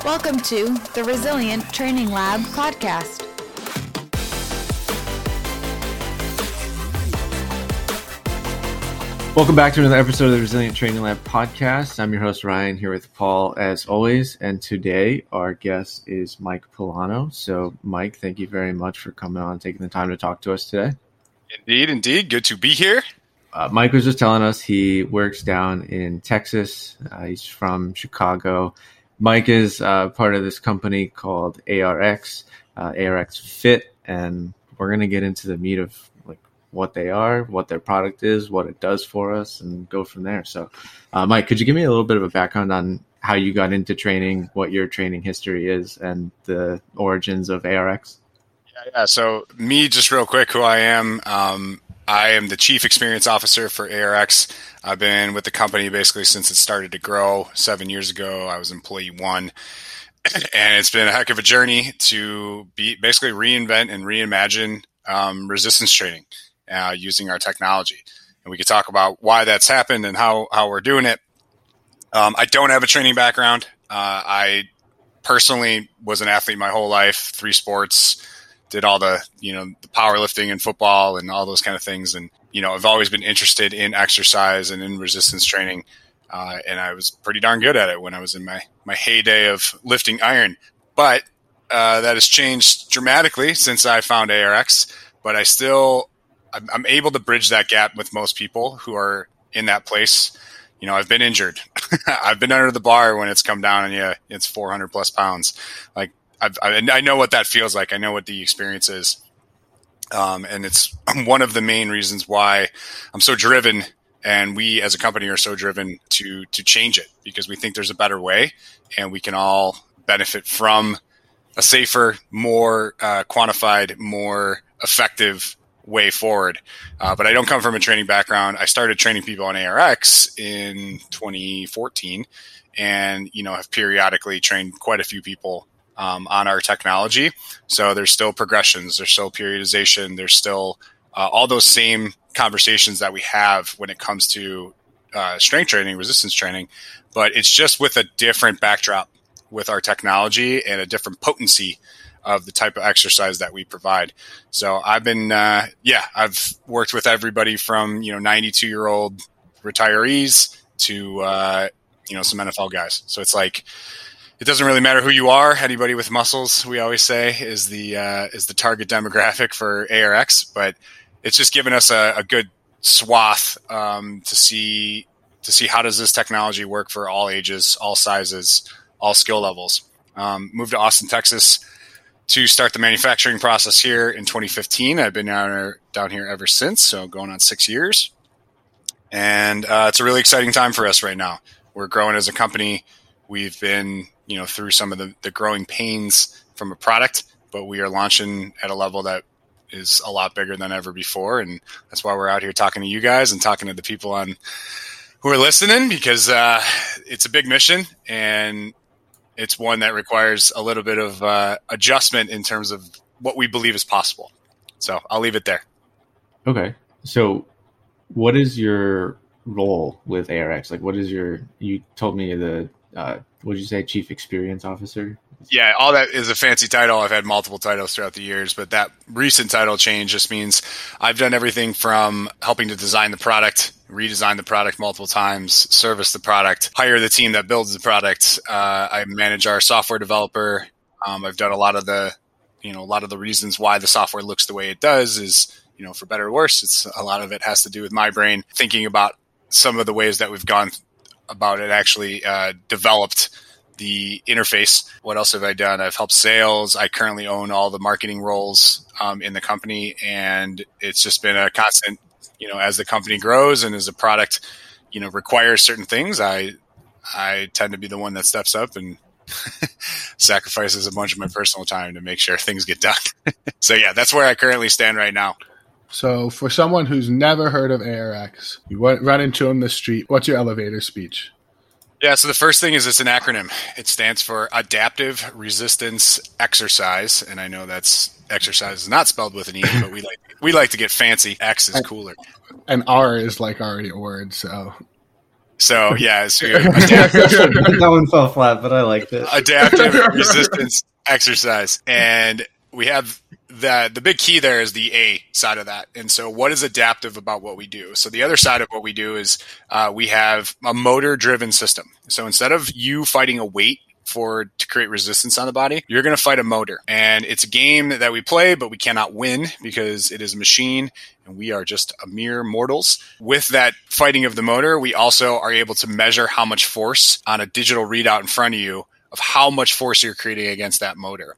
Welcome to the Resilient Training Lab podcast. Welcome back to another episode of the Resilient Training Lab podcast. I'm your host, Ryan, here with Paul, as always. And today, our guest is Mike Polano. So, Mike, thank you very much for coming on and taking the time to talk to us today. Indeed. Good to be here. Mike was just telling us he works down in Texas. He's from Chicago. Mike is part of this company called ARX, ARX Fit, and we're going to get into the meat of what they are, what their product is, what it does for us, and go from there. So, Mike, could you give me a little bit of a background on how you got into training, what your training history is, and the origins of ARX? Yeah. So me, just real quick, who I am the Chief Experience Officer for ARX. I've been with the company basically since it started to grow 7 years ago. I was employee 1. And it's been a heck of a journey to basically reinvent and reimagine resistance training using our technology. And we could talk about why that's happened and how we're doing it. I don't have a training background. I personally was an athlete my whole life, 3 sports, did all the powerlifting and football and all those kind of things. And, I've always been interested in exercise and in resistance training. And I was pretty darn good at it when I was in my heyday of lifting iron. But that has changed dramatically since I found ARX. But I'm able to bridge that gap with most people who are in that place. I've been injured. I've been under the bar when it's come down and it's 400 plus pounds. Like I know what that feels like. I know what the experience is. And it's one of the main reasons why I'm so driven, and we as a company are so driven to change it, because we think there's a better way and we can all benefit from a safer, more quantified, more effective way forward. But I don't come from a training background. I started training people on ARX in 2014 and, have periodically trained quite a few people on our technology. So there's still progressions, there's still periodization, there's still all those same conversations that we have when it comes to strength training, resistance training, but it's just with a different backdrop with our technology and a different potency of the type of exercise that we provide. So I've been, I've worked with everybody from, 92-year-old retirees to, some NFL guys. So it's like, it doesn't really matter who you are. Anybody with muscles, we always say, is the target demographic for ARX. But it's just given us a good swath to see how does this technology work for all ages, all sizes, all skill levels. Moved to Austin, Texas, to start the manufacturing process here in 2015. I've been down here ever since, so going on 6 years. And it's a really exciting time for us right now. We're growing as a company. We've been through some of the growing pains from a product, but we are launching at a level that is a lot bigger than ever before. And that's why we're out here talking to you guys and talking to the people who are listening, because it's a big mission and it's one that requires a little bit of adjustment in terms of what we believe is possible. So I'll leave it there. Okay. So what is your role with ARX? Like, you told me what did you say, Chief Experience Officer? Yeah, all that is a fancy title. I've had multiple titles throughout the years, but that recent title change just means I've done everything from helping to design the product, redesign the product multiple times, service the product, hire the team that builds the product. I manage our software developer. I've done a lot of the reasons why the software looks the way it does is, for better or worse. It's a lot of it has to do with my brain thinking about some of the ways that we've gone about it, actually developed the interface. What else have I done? I've helped sales. I currently own all the marketing roles in the company, and it's just been a constant, as the company grows and as a product, requires certain things, I tend to be the one that steps up and sacrifices a bunch of my personal time to make sure things get done. So yeah, that's where I currently stand right now. So for someone who's never heard of ARX, you run into them in the street, what's your elevator speech? Yeah, so the first thing is it's an acronym. It stands for Adaptive Resistance Exercise, and I know that's exercise is not spelled with an E, but we like to get fancy. X is cooler. And R is like already a word, so So yeah, so that one fell flat, but I liked it. Adaptive resistance exercise. And we have the big key there is the A side of that. And so what is adaptive about what we do? So the other side of what we do is we have a motor driven system. So instead of you fighting a weight to create resistance on the body, you're going to fight a motor. And it's a game that we play, but we cannot win because it is a machine and we are just a mere mortals. With that fighting of the motor, we also are able to measure how much force on a digital readout in front of you of how much force you're creating against that motor.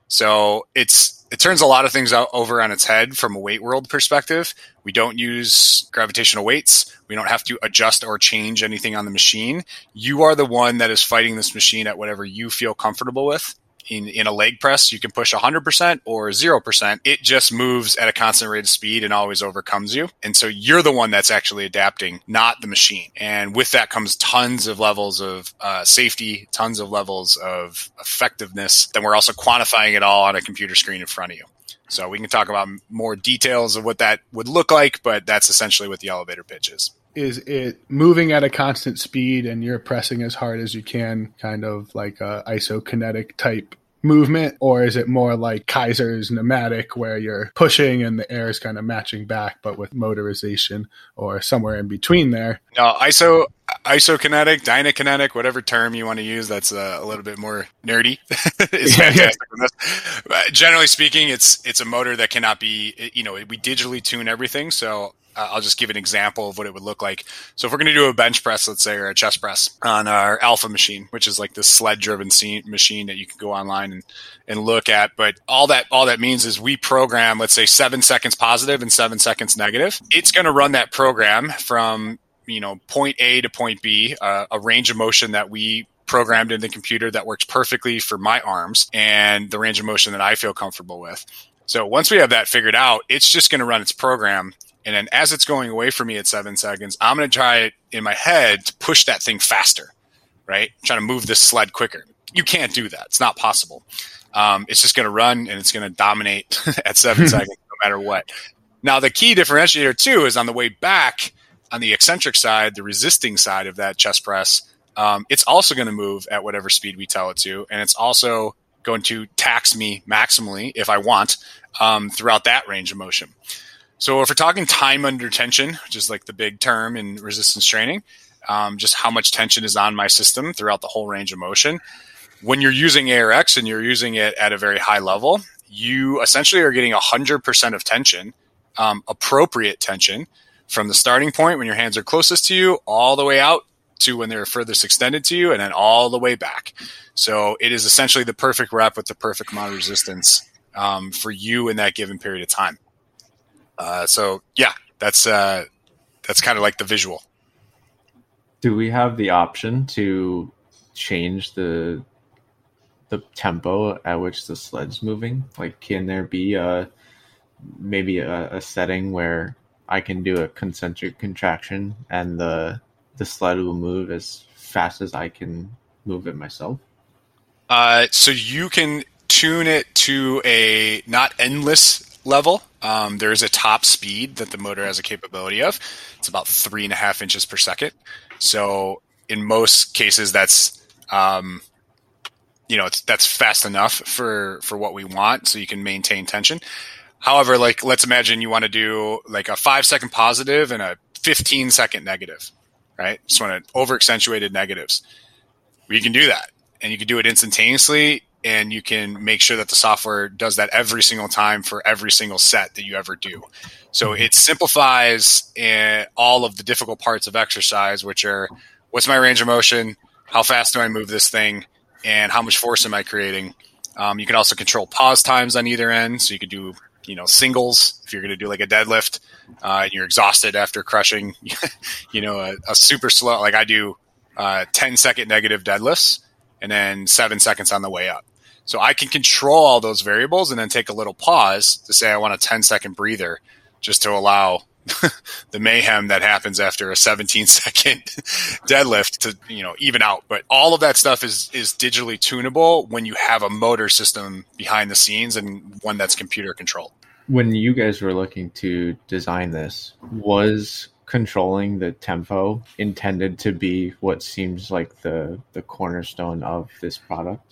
So it turns a lot of things out over on its head from a weight world perspective. We don't use gravitational weights. We don't have to adjust or change anything on the machine. You are the one that is fighting this machine at whatever you feel comfortable with. In a leg press, you can push 100% or 0%. It just moves at a constant rate of speed and always overcomes you. And so you're the one that's actually adapting, not the machine. And with that comes tons of levels of safety, tons of levels of effectiveness. Then we're also quantifying it all on a computer screen in front of you. So we can talk about more details of what that would look like, but that's essentially what the elevator pitch is. Is it moving at a constant speed and you're pressing as hard as you can, kind of like a isokinetic type movement? Or is it more like Kaiser's pneumatic where you're pushing and the air is kind of matching back, but with motorization, or somewhere in between there? No, isokinetic, dynakinetic, whatever term you want to use, that's a little bit more nerdy. It's fantastic. Generally speaking, it's a motor that cannot be, we digitally tune everything. So I'll just give an example of what it would look like. So if we're going to do a bench press, let's say, or a chest press on our Alpha machine, which is like this sled-driven machine that you can go online and look at. But all that means is we program, let's say, 7 seconds positive and 7 seconds negative. It's going to run that program from point A to point B, a range of motion that we programmed in the computer that works perfectly for my arms and the range of motion that I feel comfortable with. So once we have that figured out, it's just going to run its program. And then as it's going away from me at 7 seconds, I'm going to try it in my head to push that thing faster, right? Trying to move this sled quicker. You can't do that. It's not possible. It's just going to run and it's going to dominate at 7 seconds no matter what. Now, the key differentiator, too, is on the way back on the eccentric side, the resisting side of that chest press, it's also going to move at whatever speed we tell it to. And it's also going to tax me maximally, if I want, throughout that range of motion. So if we're talking time under tension, which is like the big term in resistance training, just how much tension is on my system throughout the whole range of motion. When you're using ARX and you're using it at a very high level, you essentially are getting 100% of tension, appropriate tension, from the starting point when your hands are closest to you all the way out to when they're furthest extended to you and then all the way back. So it is essentially the perfect rep with the perfect amount of resistance for you in that given period of time. So yeah, that's kind of like the visual. Do we have the option to change the tempo at which the sled's moving? Like, can there be maybe a setting where I can do a concentric contraction and the sled will move as fast as I can move it myself? So you can tune it to a not endless level. There is a top speed that the motor has a capability of. It's about 3.5 inches per second. So in most cases, that's that's fast enough for what we want, so you can maintain tension. However, like, let's imagine you want to do like a 5-second positive and a 15-second negative, right? Just want to over-accentuated negatives. You can do that, and you can do it instantaneously, and you can make sure that the software does that every single time for every single set that you ever do. So it simplifies all of the difficult parts of exercise, which are, what's my range of motion? How fast do I move this thing? And how much force am I creating? You can also control pause times on either end. So you could do, singles if you're going to do like a deadlift, and you're exhausted after crushing, a super slow, like I do 10-second negative deadlifts and then 7 seconds on the way up. So I can control all those variables and then take a little pause to say I want a 10-second breather just to allow the mayhem that happens after a 17-second deadlift to, even out. But all of that stuff is digitally tunable when you have a motor system behind the scenes and one that's computer controlled. When you guys were looking to design this, was controlling the tempo intended to be what seems like the cornerstone of this product?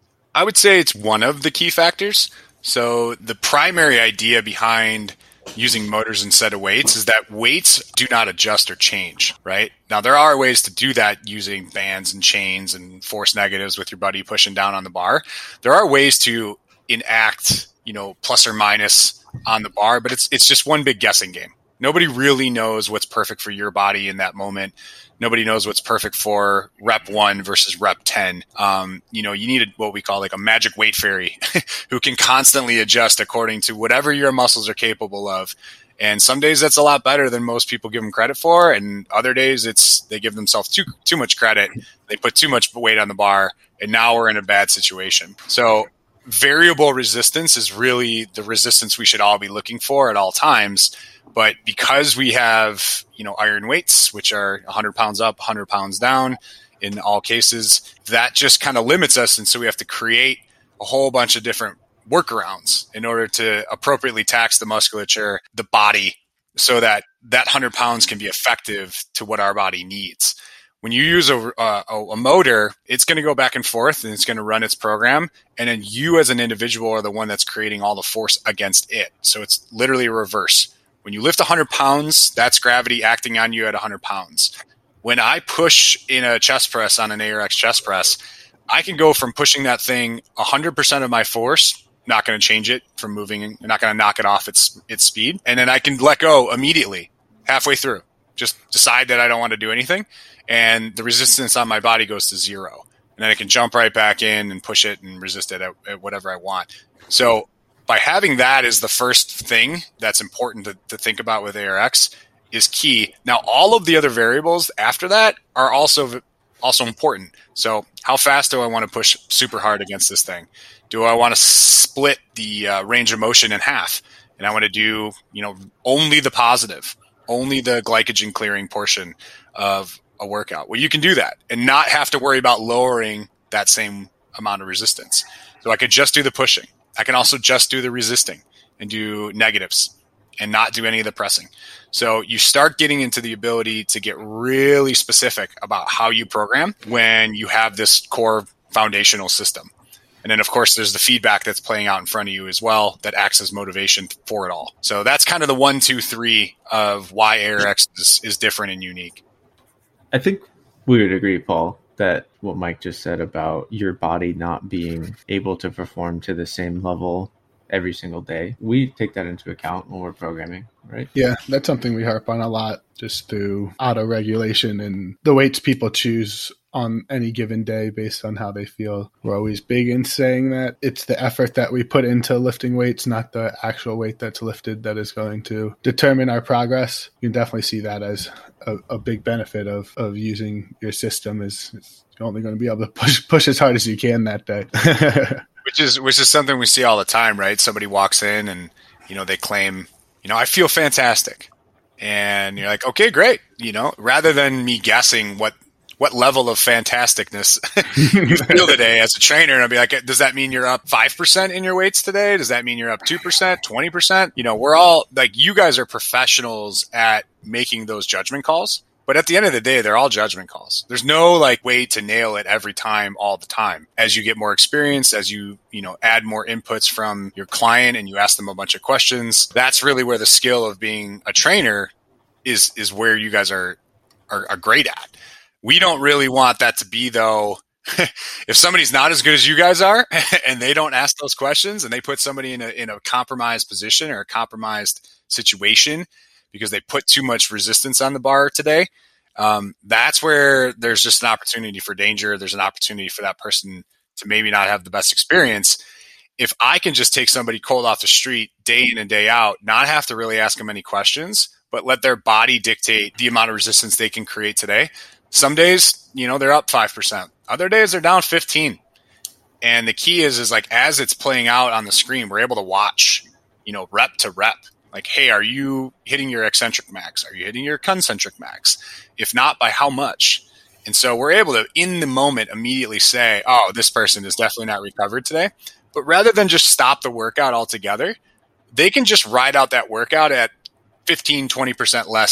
I would say it's one of the key factors. So the primary idea behind using motors instead of weights is that weights do not adjust or change, right? Now, there are ways to do that using bands and chains and force negatives with your buddy pushing down on the bar. There are ways to enact, plus or minus on the bar, but it's just one big guessing game. Nobody really knows what's perfect for your body in that moment. Nobody knows what's perfect for rep 1 versus rep 10. You need what we call like a magic weight fairy who can constantly adjust according to whatever your muscles are capable of. And some days that's a lot better than most people give them credit for. And other days they give themselves too much credit. They put too much weight on the bar, and now we're in a bad situation. So variable resistance is really the resistance we should all be looking for at all times. But because we have, iron weights, which are 100 pounds up, 100 pounds down in all cases, that just kind of limits us. And so we have to create a whole bunch of different workarounds in order to appropriately tax the musculature, the body, so that 100 pounds can be effective to what our body needs. When you use a motor, it's going to go back and forth and it's going to run its program. And then you as an individual are the one that's creating all the force against it. So it's literally a reverse. When you lift 100 pounds, that's gravity acting on you at 100 pounds. When I push in a chest press on an ARX chest press, I can go from pushing that thing 100% of my force, not going to change it from moving, not going to knock it off its speed. And then I can let go immediately, halfway through. Just decide that I don't want to do anything. And the resistance on my body goes to 0. And then I can jump right back in and push it and resist it at whatever I want. So by having that as the first thing that's important to think about with ARX is key. Now, all of the other variables after that are also important. So how fast do I want to push super hard against this thing? Do I want to split the range of motion in half? And I want to do, only the positive, only the glycogen clearing portion of a workout. Well, you can do that and not have to worry about lowering that same amount of resistance. So I could just do the pushing. I can also just do the resisting and do negatives and not do any of the pressing. So you start getting into the ability to get really specific about how you program when you have this core foundational system. And then, of course, there's the feedback that's playing out in front of you as well that acts as motivation for it all. So that's kind of the 1, 2, 3 of why ARX is different and unique. I think we would agree, Paul, that what Mike just said about your body not being able to perform to the same level every single day. We take that into account when we're programming, right? Yeah, that's something we harp on a lot, just through auto-regulation and the weights people choose on any given day based on how they feel. We're always big in saying that it's the effort that we put into lifting weights, not the actual weight that's lifted, that is going to determine our progress. You can definitely see that as a big benefit of using your system is you're only going to be able to push as hard as you can that day. Which is something we see all the time, right? Somebody walks in and, they claim, I feel fantastic. And you're like, okay, great. Rather than me guessing what level of fantasticness you feel today as a trainer, and I'll be like, does that mean you're up 5% in your weights today? Does that mean you're up 2%, 20%? We're all like, you guys are professionals at making those judgment calls. But at the end of the day, they're all judgment calls. There's no way to nail it every time, all the time. As you get more experience, as you add more inputs from your client and you ask them a bunch of questions, that's really where the skill of being a trainer is where you guys are great at. We don't really want that to be, though, if somebody's not as good as you guys are and they don't ask those questions and they put somebody in a compromised position or a compromised situation because they put too much resistance on the bar today, that's where there's just an opportunity for danger. There's an opportunity for that person to maybe not have the best experience. If I can just take somebody cold off the street day in and day out, not have to really ask them any questions, but let their body dictate the amount of resistance they can create today. Some days, they're up 5%. Other days they're down 15. And the key is as it's playing out on the screen, we're able to watch, rep to rep. Like, hey, are you hitting your eccentric max? Are you hitting your concentric max? If not, by how much? And so we're able to, in the moment, immediately say, oh, this person is definitely not recovered today. But rather than just stop the workout altogether, they can just ride out that workout at 15, 20% less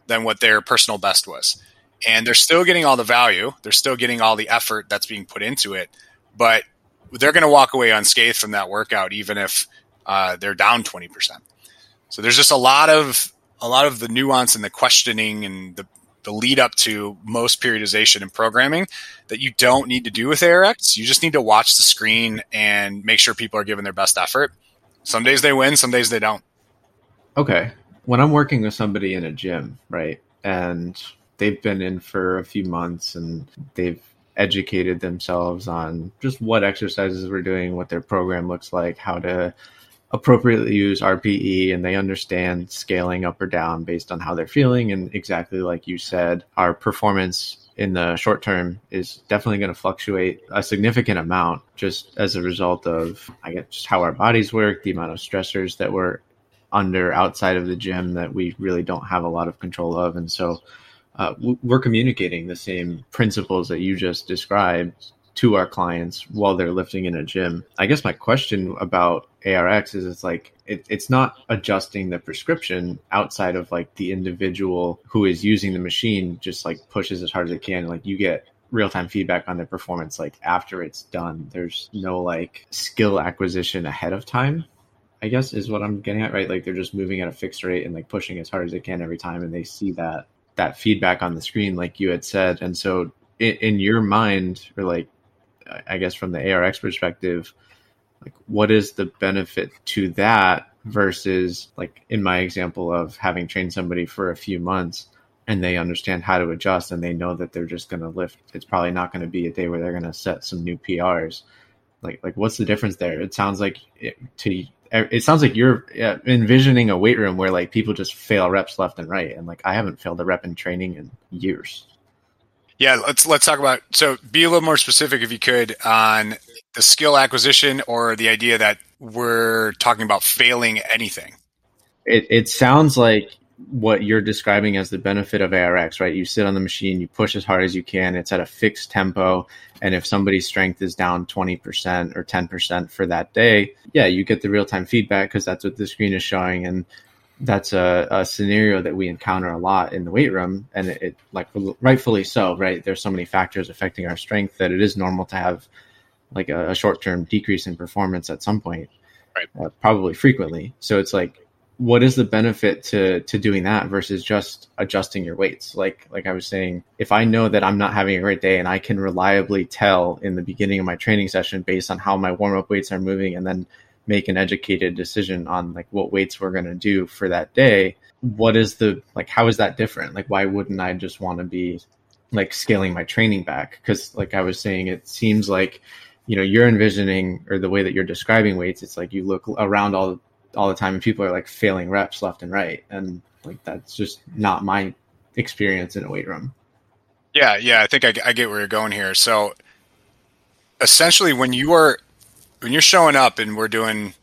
than what their personal best was. And they're still getting all the value. They're still getting all the effort that's being put into it. But they're going to walk away unscathed from that workout, even if they're down 20%. So there's just a lot of the nuance and the questioning and the lead up to most periodization and programming that you don't need to do with ARX. You just need to watch the screen and make sure people are giving their best effort. Some days they win, some days they don't. Okay. When I'm working with somebody in a gym, right, and they've been in for a few months and they've educated themselves on just what exercises we're doing, what their program looks like, how to appropriately use RPE, and they understand scaling up or down based on how they're feeling. And exactly like you said, our performance in the short term is definitely going to fluctuate a significant amount just as a result of, I guess, just how our bodies work, the amount of stressors that we're under outside of the gym that we really don't have a lot of control of. And so we're communicating the same principles that you just described to our clients while they're lifting in a gym. I guess my question about ARX is it's not adjusting the prescription outside of like the individual who is using the machine just like pushes as hard as they can. Like you get real-time feedback on their performance like after it's done. There's no like skill acquisition ahead of time, I guess is what I'm getting at, right? Like they're just moving at a fixed rate and like pushing as hard as they can every time, and they see that feedback on the screen like you had said. And so in your mind, or like I guess from the ARX perspective, like what is the benefit to that versus like in my example of having trained somebody for a few months and they understand how to adjust and they know that they're just going to lift. It's probably not going to be a day where they're going to set some new PRs. Like what's the difference there? It sounds like you're envisioning a weight room where like people just fail reps left and right. And like, I haven't failed a rep in training in years. Yeah, let's talk about, so be a little more specific if you could on the skill acquisition or the idea that we're talking about failing anything. It sounds like what you're describing as the benefit of ARX, right? You sit on the machine, you push as hard as you can. It's at a fixed tempo. And if somebody's strength is down 20% or 10% for that day, yeah, you get the real-time feedback because that's what the screen is showing. And that's a scenario that we encounter a lot in the weight room, and it like rightfully so, right? There's so many factors affecting our strength that it is normal to have like a short-term decrease in performance at some point, right? Probably frequently. So it's like, what is the benefit to doing that versus just adjusting your weights? Like I was saying, if I know that I'm not having a great day and I can reliably tell in the beginning of my training session based on how my warm-up weights are moving, and then make an educated decision on like what weights we're going to do for that day, what is how is that different? Like, why wouldn't I just want to be like scaling my training back? Because like I was saying, it seems like, you're envisioning, or the way that you're describing weights, it's like you look around all the time and people are like failing reps left and right. And like, that's just not my experience in a weight room. Yeah. I think I get where you're going here. So essentially when you're showing up and we're doing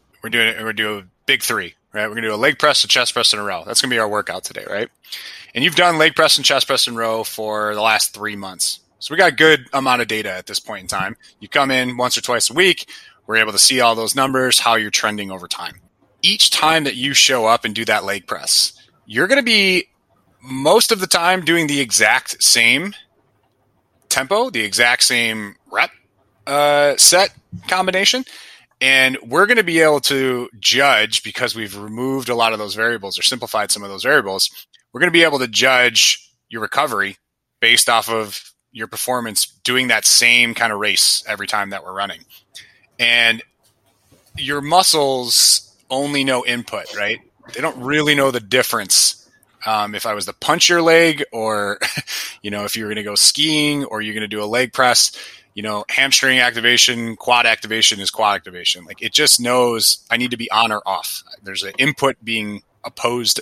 a big three, right? We're going to do a leg press, a chest press, and a row. That's going to be our workout today, right? And you've done leg press and chest press and row for the last 3 months. So we got a good amount of data at this point in time. You come in once or twice a week. We're able to see all those numbers, how you're trending over time. Each time that you show up and do that leg press, you're going to be most of the time doing the exact same tempo, the exact same rep set combination. And we're going to be able to judge, because we've removed a lot of those variables or simplified some of those variables. We're going to be able to judge your recovery based off of your performance doing that same kind of race every time that we're running. And your muscles only know input, right? They don't really know the difference. If I was to punch your leg, or, if you're going to go skiing or you're going to do a leg press, hamstring activation, quad activation is quad activation. Like, it just knows I need to be on or off. There's an input being imposed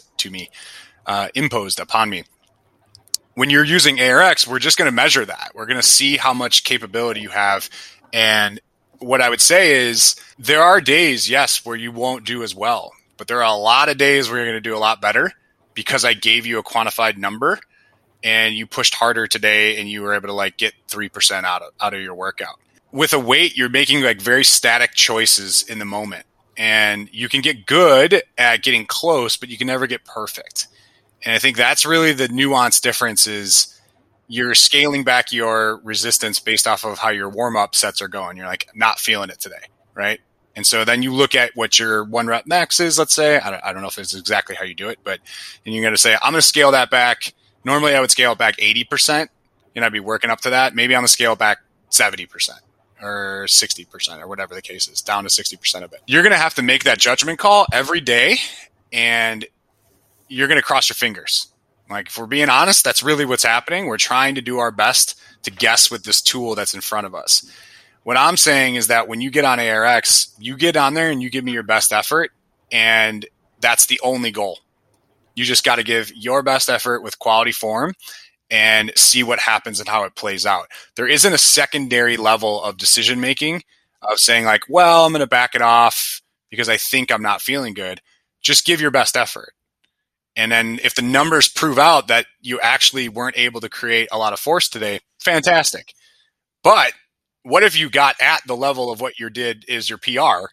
upon me. When you're using ARX, we're just going to measure that. We're going to see how much capability you have. And what I would say is there are days, yes, where you won't do as well, but there are a lot of days where you're going to do a lot better because I gave you a quantified number and you pushed harder today and you were able to get 3% out of your workout. With a weight, you're making very static choices in the moment, and you can get good at getting close, but you can never get perfect. And I think that's really the nuanced difference is you're scaling back your resistance based off of how your warm-up sets are going. You're like, not feeling it today, right? And so then you look at what your 1 rep max is, let's say. I don't know if it's exactly how you do it, but and you're going to say, I'm going to scale that back. Normally I would scale it back 80%, and I'd be working up to that. Maybe I'm going to scale it back 70% or 60% or whatever the case is, down to 60% of it. You're going to have to make that judgment call every day, and you're going to cross your fingers. Like, if we're being honest, that's really what's happening. We're trying to do our best to guess with this tool that's in front of us. What I'm saying is that when you get on ARX, you get on there and you give me your best effort, and that's the only goal. You just got to give your best effort with quality form and see what happens and how it plays out. There isn't a secondary level of decision making of saying like, well, I'm going to back it off because I think I'm not feeling good. Just give your best effort. And then if the numbers prove out that you actually weren't able to create a lot of force today, fantastic. But what if you got at the level of what you did is your PR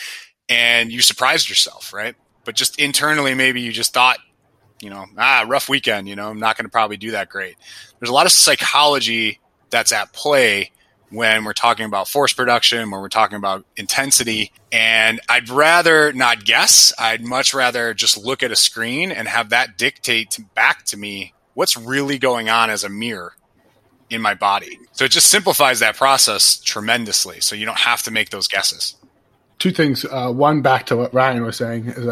and you surprised yourself, right? But just internally, maybe you just thought, rough weekend, I'm not going to probably do that great. There's a lot of psychology that's at play when we're talking about force production, when we're talking about intensity. And I'd rather not guess. I'd much rather just look at a screen and have that dictate back to me what's really going on as a mirror in my body. So it just simplifies that process tremendously. So you don't have to make those guesses. Two things. One, back to what Ryan was saying, is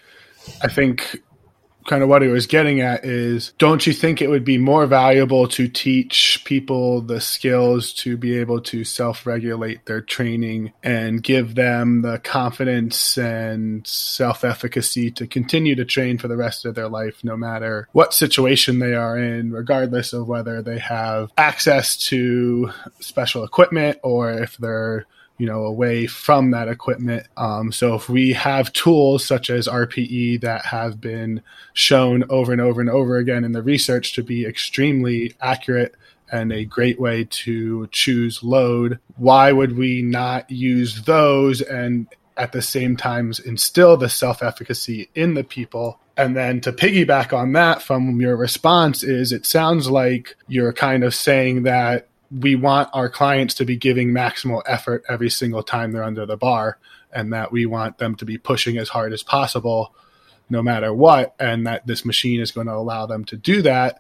I think kind of what he was getting at is, don't you think it would be more valuable to teach people the skills to be able to self-regulate their training and give them the confidence and self-efficacy to continue to train for the rest of their life, no matter what situation they are in, regardless of whether they have access to special equipment or if they're away from that equipment. So if we have tools such as RPE that have been shown over and over and over again in the research to be extremely accurate and a great way to choose load, why would we not use those and at the same time instill the self-efficacy in the people? And then to piggyback on that from your response is, it sounds like you're kind of saying that we want our clients to be giving maximal effort every single time they're under the bar, and that we want them to be pushing as hard as possible no matter what, and that this machine is going to allow them to do that.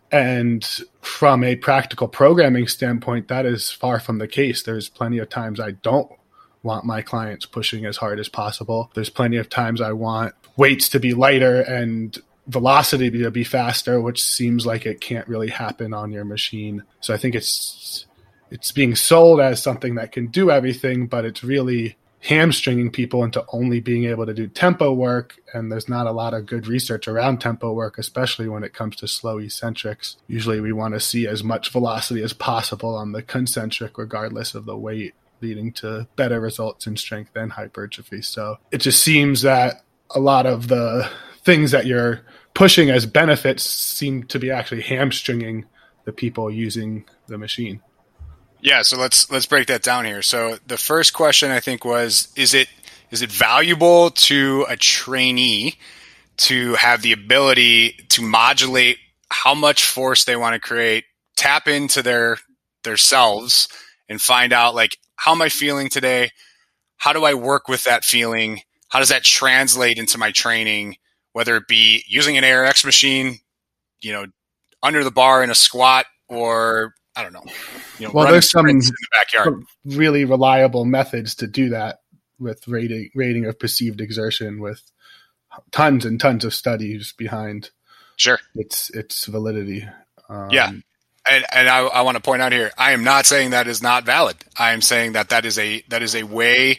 And from a practical programming standpoint, that is far from the case. There's plenty of times I don't want my clients pushing as hard as possible. There's plenty of times I want weights to be lighter and velocity to be faster, which seems like it can't really happen on your machine. So I think it's being sold as something that can do everything, but it's really hamstringing people into only being able to do tempo work. And there's not a lot of good research around tempo work, especially when it comes to slow eccentrics. Usually we want to see as much velocity as possible on the concentric, regardless of the weight, leading to better results in strength and hypertrophy. So it just seems that a lot of the things that you're pushing as benefits seem to be actually hamstringing the people using the machine. Yeah, so let's break that down here. So the first question I think was, is it valuable to a trainee to have the ability to modulate how much force they want to create, tap into their selves and find out, like, how am I feeling today? How do I work with that feeling? How does that translate into my training? Whether it be using an ARX machine, under the bar in a squat, or I don't know, well, there's some in the backyard. Really reliable methods to do that with rating of perceived exertion, with tons and tons of studies behind. Sure, its validity. Yeah, and I want to point out here, I am not saying that is not valid. I am saying that is a way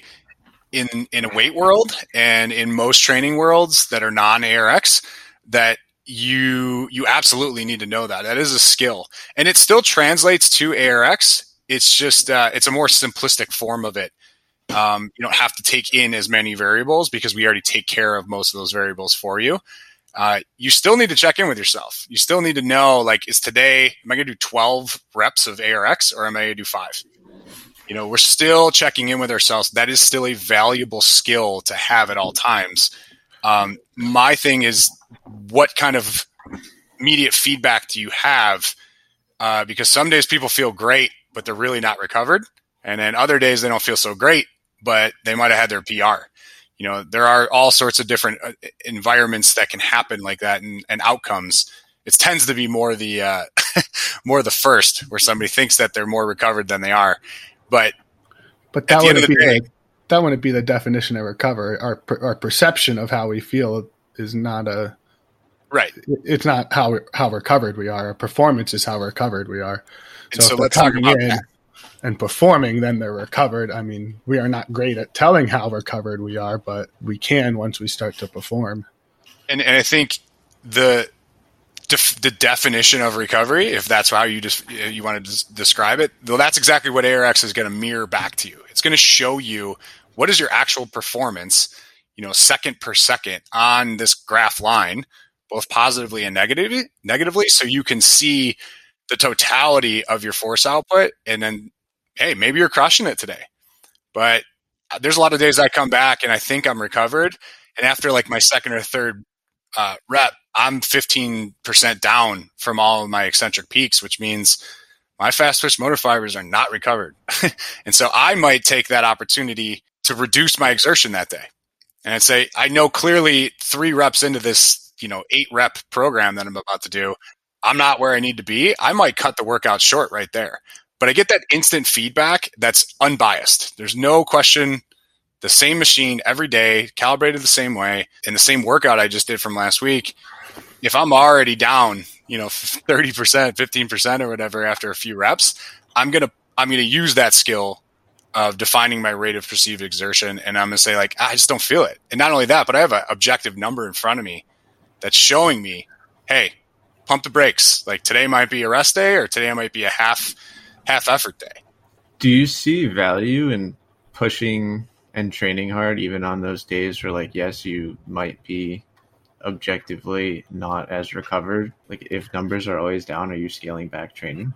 in a weight world and in most training worlds that are non-ARX that you absolutely need to know that. That is a skill, and it still translates to ARX. It's just it's a more simplistic form of it. You don't have to take in as many variables because we already take care of most of those variables for you. You still need to check in with yourself. You still need to know, like, am I going to do 12 reps of ARX or am I going to do 5? We're still checking in with ourselves. That is still a valuable skill to have at all times. My thing is, what kind of immediate feedback do you have? Because some days people feel great, but they're really not recovered. And then other days they don't feel so great, but they might have had their PR. There are all sorts of different environments that can happen like that, and outcomes. It tends to be more the more the first, where somebody thinks that they're more recovered than they are. But that wouldn't be the definition of recover. Our perception of how we feel is not right. It's not how recovered we are. Our performance is how recovered we are. So let's talk about that. And performing, then they're recovered. I mean, we are not great at telling how recovered we are, but we can once we start to perform. And I think the definition of recovery, if that's how you want to describe it, well, that's exactly what ARX is going to mirror back to you. It's going to show you what is your actual performance, second per second on this graph line, both positively and negatively, so you can see the totality of your force output. And then, hey, maybe you're crushing it today. But there's a lot of days I come back and I think I'm recovered, and after like my second or third rep, I'm 15% down from all of my eccentric peaks, which means my fast twitch motor fibers are not recovered. And so I might take that opportunity to reduce my exertion that day. And I'd say, I know clearly 3 reps into this, 8 rep program that I'm about to do, I'm not where I need to be. I might cut the workout short right there. But I get that instant feedback that's unbiased. There's no question. The same machine every day, calibrated the same way, and the same workout I just did from last week. If I'm already down, 30%, 15% or whatever after a few reps, I'm gonna use that skill of defining my rate of perceived exertion, and I'm gonna say like, I just don't feel it. And not only that, but I have an objective number in front of me that's showing me, hey, pump the brakes. Like today might be a rest day, or today might be a half effort day. Do you see value in pushing and training hard even on those days where, like, yes, you might be objectively not as recovered? Like, if numbers are always down, are you scaling back training?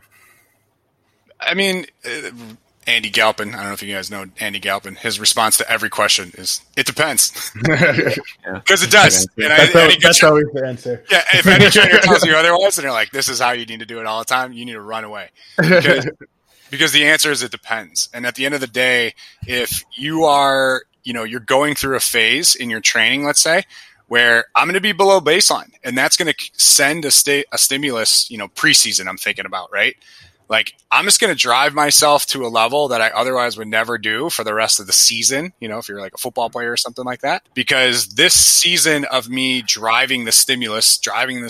I mean, Andy Galpin, I don't know if you guys know Andy Galpin, his response to every question is, it depends. Because it does. And that's always the answer. Yeah, if any trainer tells you otherwise, and they're like, this is how you need to do it all the time, you need to run away. Because the answer is it depends. And at the end of the day, if you are, you're going through a phase in your training, let's say, where I'm going to be below baseline, and that's going to send a stimulus, preseason I'm thinking about, right? Like, I'm just going to drive myself to a level that I otherwise would never do for the rest of the season, if you're like a football player or something like that. Because this season of me driving the stimulus,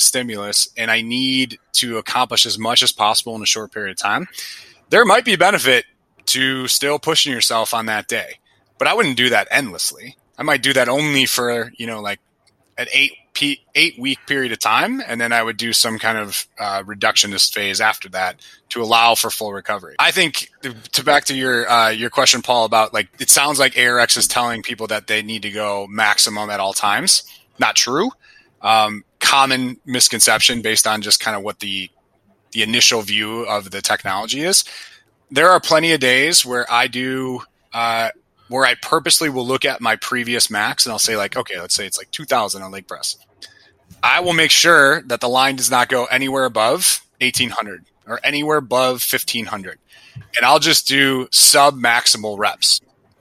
and I need to accomplish as much as possible in a short period of time, there might be a benefit to still pushing yourself on that day. But I wouldn't do that endlessly. I might do that only for, like an 8-week period of time. And then I would do some kind of reductionist phase after that to allow for full recovery. I think back to your question, Paul, about like, it sounds like ARX is telling people that they need to go maximum at all times. Not true. Common misconception based on just kind of what the initial view of the technology is. There are plenty of days where I do, where I purposely will look at my previous max and I'll say like, okay, let's say it's like 2000 on leg press. I will make sure that the line does not go anywhere above 1800 or anywhere above 1500. And I'll just do sub-maximal reps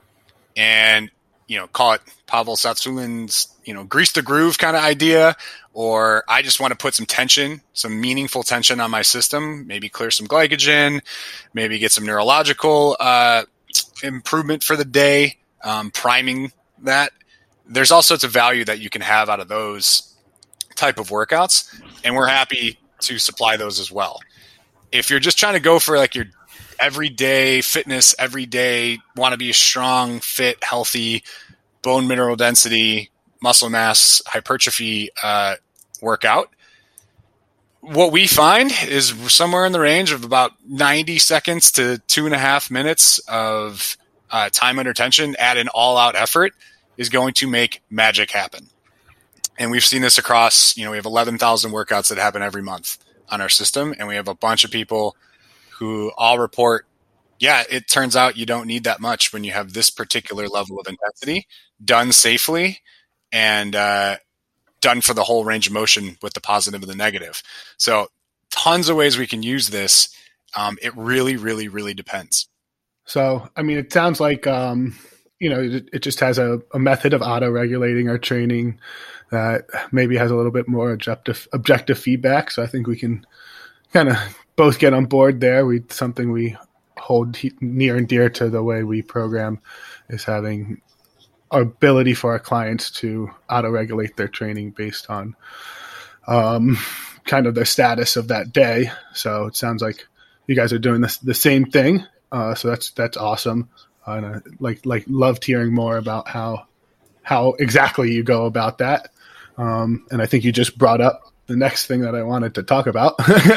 and, call it Pavel Satsulin's, grease the groove kind of idea. Or I just want to put some tension, some meaningful tension on my system, maybe clear some glycogen, maybe get some neurological improvement for the day, priming that. There's all sorts of value that you can have out of those type of workouts, and we're happy to supply those as well. If you're just trying to go for like your everyday fitness, every day, want to be a strong, fit, healthy, bone mineral density, muscle mass, hypertrophy workout, what we find is somewhere in the range of about 90 seconds to 2.5 minutes of time under tension at an all-out effort is going to make magic happen. And we've seen this across, we have 11,000 workouts that happen every month on our system. And we have a bunch of people who all report, yeah, it turns out you don't need that much when you have this particular level of intensity done safely and done for the whole range of motion with the positive and the negative. So tons of ways we can use this. It really, really, really depends. So, I mean, it sounds like, it just has a method of auto-regulating our training that maybe has a little bit more objective feedback. So I think we can kind of both get on board there. Something we hold near and dear to the way we program is having our ability for our clients to auto-regulate their training based on kind of their status of that day. So it sounds like you guys are doing the same thing. So that's awesome. And I loved hearing more about how exactly you go about that. And I think you just brought up the next thing that I wanted to talk about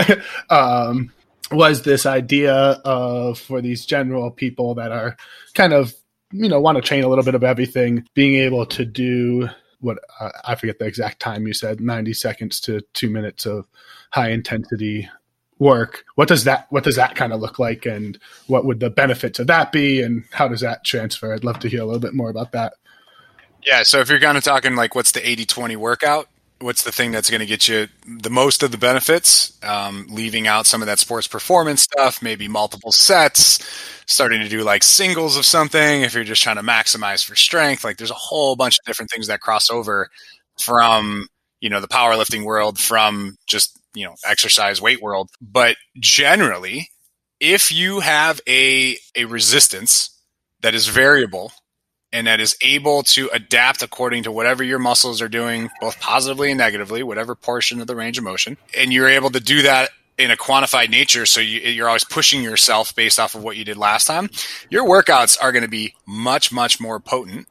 was this idea of, for these general people that are kind of, want to train a little bit of everything, being able to do what I forget the exact time you said, 90 seconds to 2 minutes of high intensity work. What does that kind of look like, and what would the benefits of that be, and how does that transfer? I'd love to hear a little bit more about that. Yeah. So if you're kind of talking like, what's the 80-20 workout? What's the thing that's going to get you the most of the benefits? Leaving out some of that sports performance stuff, maybe multiple sets, starting to do like singles of something. If you're just trying to maximize for strength, like there's a whole bunch of different things that cross over from, the powerlifting world, from just, exercise weight world. But generally, if you have a resistance that is variable, and that is able to adapt according to whatever your muscles are doing, both positively and negatively, whatever portion of the range of motion. And you're able to do that in a quantified nature, so you're always pushing yourself based off of what you did last time. Your workouts are going to be much, much more potent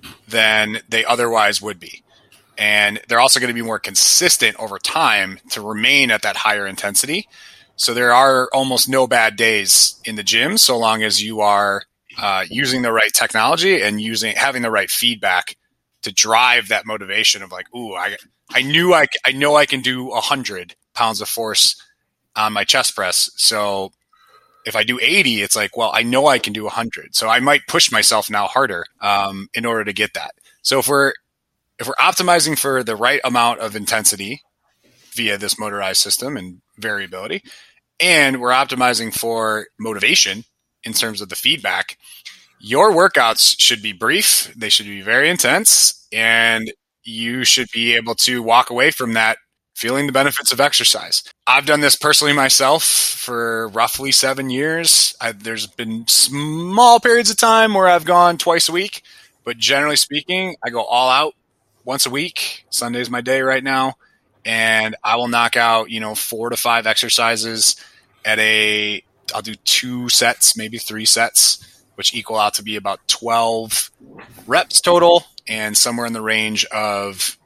than they otherwise would be. And they're also going to be more consistent over time to remain at that higher intensity. So there are almost no bad days in the gym, so long as you are using the right technology and having the right feedback to drive that motivation of like, ooh, I know I can do 100 pounds of force on my chest press. So if I do 80, it's like, well, I know I can do 100. So I might push myself now harder in order to get that. So if we're optimizing for the right amount of intensity via this motorized system and variability, and we're optimizing for motivation in terms of the feedback, your workouts should be brief. They should be very intense, and you should be able to walk away from that feeling the benefits of exercise. I've done this personally myself for roughly 7 years. There's been small periods of time where I've gone twice a week, but generally speaking, I go all out once a week. Sunday's my day right now, and I will knock out, 4 to 5 exercises I'll do 2 sets, maybe 3 sets, which equal out to be about 12 reps total, and somewhere in the range of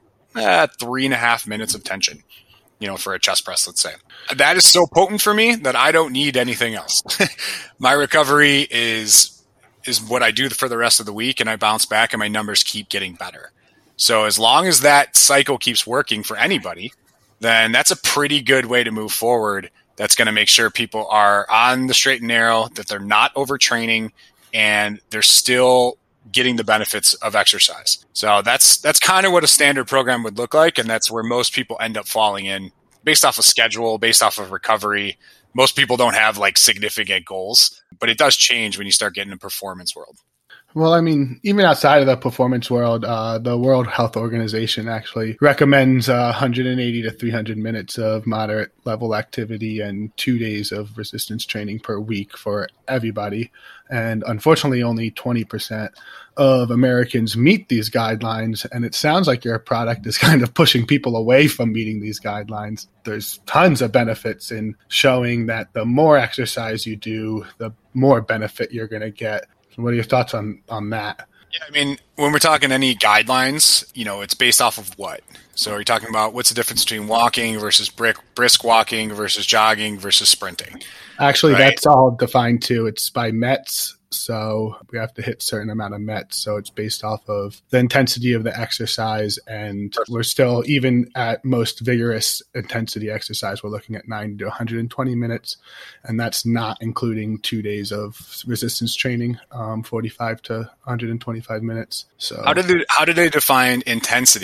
3.5 minutes of tension, for a chest press, let's say. That is so potent for me that I don't need anything else. My recovery is what I do for the rest of the week, and I bounce back and my numbers keep getting better. So as long as that cycle keeps working for anybody, then that's a pretty good way to move forward. That's going to make sure people are on the straight and narrow, that they're not overtraining, and they're still getting the benefits of exercise. So that's kind of what a standard program would look like, and that's where most people end up falling in based off of schedule, based off of recovery. Most people don't have like significant goals, but it does change when you start getting in the performance world. Well, I mean, even outside of the performance world, the World Health Organization actually recommends 180 to 300 minutes of moderate level activity and 2 days of resistance training per week for everybody. And unfortunately, only 20% of Americans meet these guidelines. And it sounds like your product is kind of pushing people away from meeting these guidelines. There's tons of benefits in showing that the more exercise you do, the more benefit you're going to get. So what are your thoughts on that? Yeah, I mean, when we're talking any guidelines, it's based off of what? So are you talking about what's the difference between walking versus brisk walking versus jogging versus sprinting? Actually, right? That's all defined too. It's by METs. So we have to hit a certain amount of METs. So it's based off of the intensity of the exercise. And we're still, even at most vigorous intensity exercise, we're looking at 90 to 120 minutes. And that's not including 2 days of resistance training, 45 to 125 minutes. So how do they define intensity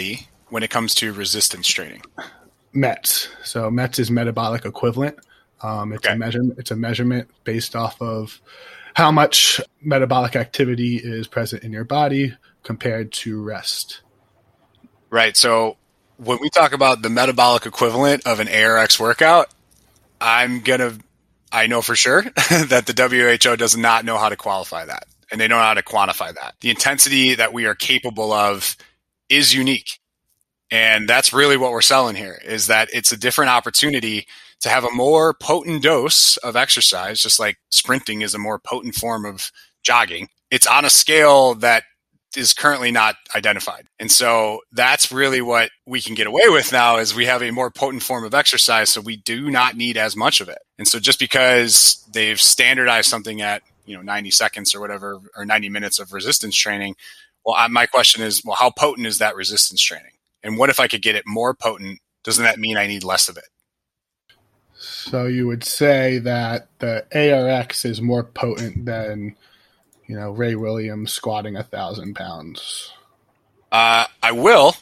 when it comes to resistance training? METs. So METs is metabolic equivalent. It's a measurement based off of how much metabolic activity is present in your body compared to rest. Right. So when we talk about the metabolic equivalent of an ARX workout, I know for sure that the WHO does not know how to qualify that, and they don't know how to quantify that. The intensity that we are capable of is unique. And that's really what we're selling here, is that it's a different opportunity to have a more potent dose of exercise, just like sprinting is a more potent form of jogging. It's on a scale that is currently not identified. And so that's really what we can get away with now, is we have a more potent form of exercise, so we do not need as much of it. And so just because they've standardized something at 90 seconds or whatever, or 90 minutes of resistance training, my question is, how potent is that resistance training? And what if I could get it more potent? Doesn't that mean I need less of it? So you would say that the ARX is more potent than, Ray Williams squatting 1,000 pounds. I will,